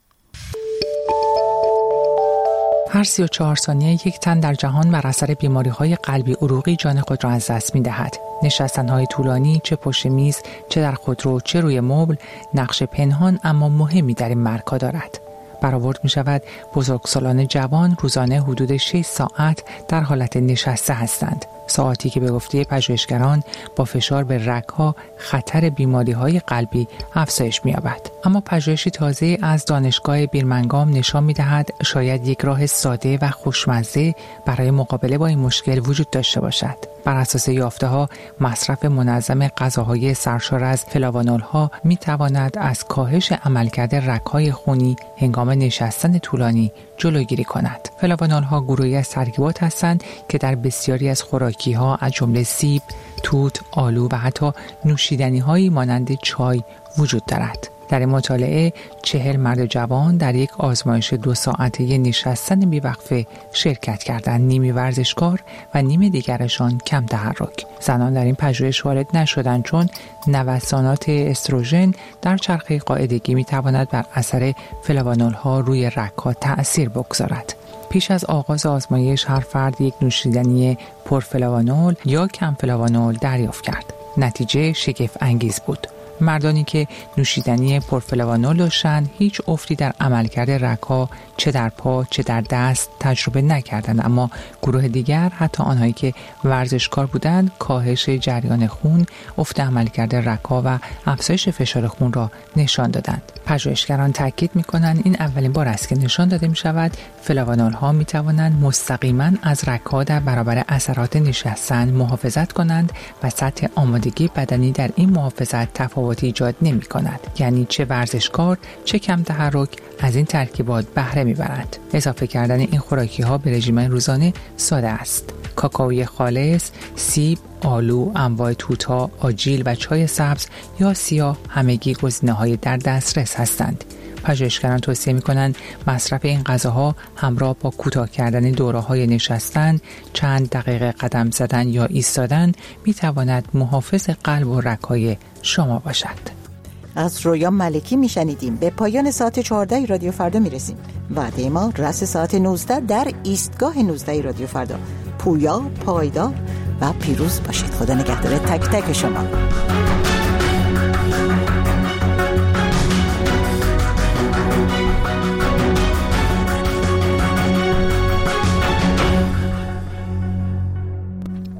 هر 34 ثانیه یک تن در جهان بر اثر بیماری‌های قلبی عروقی جان خود را از دست می‌دهد. نشستن‌های طولانی، چه پشت میز، چه در خودرو، چه روی مبل، نقش پنهان اما مهمی در این مرگ‌ها دارد. برآورد می‌شود بزرگسالان جوان روزانه حدود 6 ساعت در حالت نشسته هستند. ساعتی که به گفته پژوهشگران با فشار به رگ‌ها خطر بیماری‌های قلبی افزایش می‌یابد. اما پژوهشی تازه از دانشگاه بیرمنگام نشان می‌دهد شاید یک راه ساده و خوشمزه برای مقابله با این مشکل وجود داشته باشد. بر اساس یافته‌ها مصرف منظم غذاهای سرشار از فلاوانول‌ها می‌تواند از کاهش عملکرد رگ‌های خونی هنگام نشستن طولانی جلوگیری کند. فلاوانول‌ها گروهی از ترکیبات هستند که در بسیاری از خوراکی‌ها از جمله سیب، توت، آلو و حتی نوشیدنی‌هایی مانند چای وجود دارد. در این مطالعه 40 مرد جوان در یک آزمایش 2 ساعته نشستن بیوقفه شرکت کردند. نیمی ورزشکار و نیم دیگرشان کم تحرک. زنان در این پژوهش وارد نشدند چون نوسانات استروژن در چرخه قاعدگی می‌تواند بر اثر فلاوانول‌ها روی رگ‌ها تأثیر بگذارد. پیش از آغاز آزمایش هر فرد یک نوشیدنی پرفلاوانول یا کم فلاوانول دریافت کرد. نتیجه شگفت انگیز بود. مردانی که نوشیدنی پرفلوانول داشتند هیچ افتی در عملکرد رگ‌ها چه در پا چه در دست تجربه نکردند، اما گروه دیگر حتی آنهایی که ورزشکار بودند کاهش جریان خون، افت عملکرد رگ‌ها و افزایش فشار خون را نشان دادند. پژوهشگران تاکید می‌کنند این اولین بار است که نشان داده می‌شود فلوانول‌ها می‌توانند مستقیماً از رگ‌ها در برابر اثرات نشستن محافظت کنند و سطح آمادگی بدنی در این محافظت تفاوتی ایجاد نمی‌کند. یعنی چه ورزشکار چه کم تحرک از این ترکیبات بهره می‌برند. اضافه کردن این خوراکی‌ها به رژیم روزانه ساده است. کاکائوی خالص، سیب، آلو، انواع توت‌ها، آجیل و چای سبز یا سیاه همگی گزینه‌های در دسترس هستند. پژوهشگران توصیه می‌کنند مصرف این غذاها همراه با کوتاه کردن دوره‌های نشستن، چند دقیقه قدم زدن یا ایستادن می‌تواند محافظ قلب و رگ‌های شما باشد. از رویا ملکی میشنیدیم. به پایان ساعت 14 رادیو فردا میرسیم. وعده ما رأس ساعت 19 در ایستگاه 19 رادیو فردا. پویا، پایدار و پیروز باشید. خدا نگهدار تک تک شما.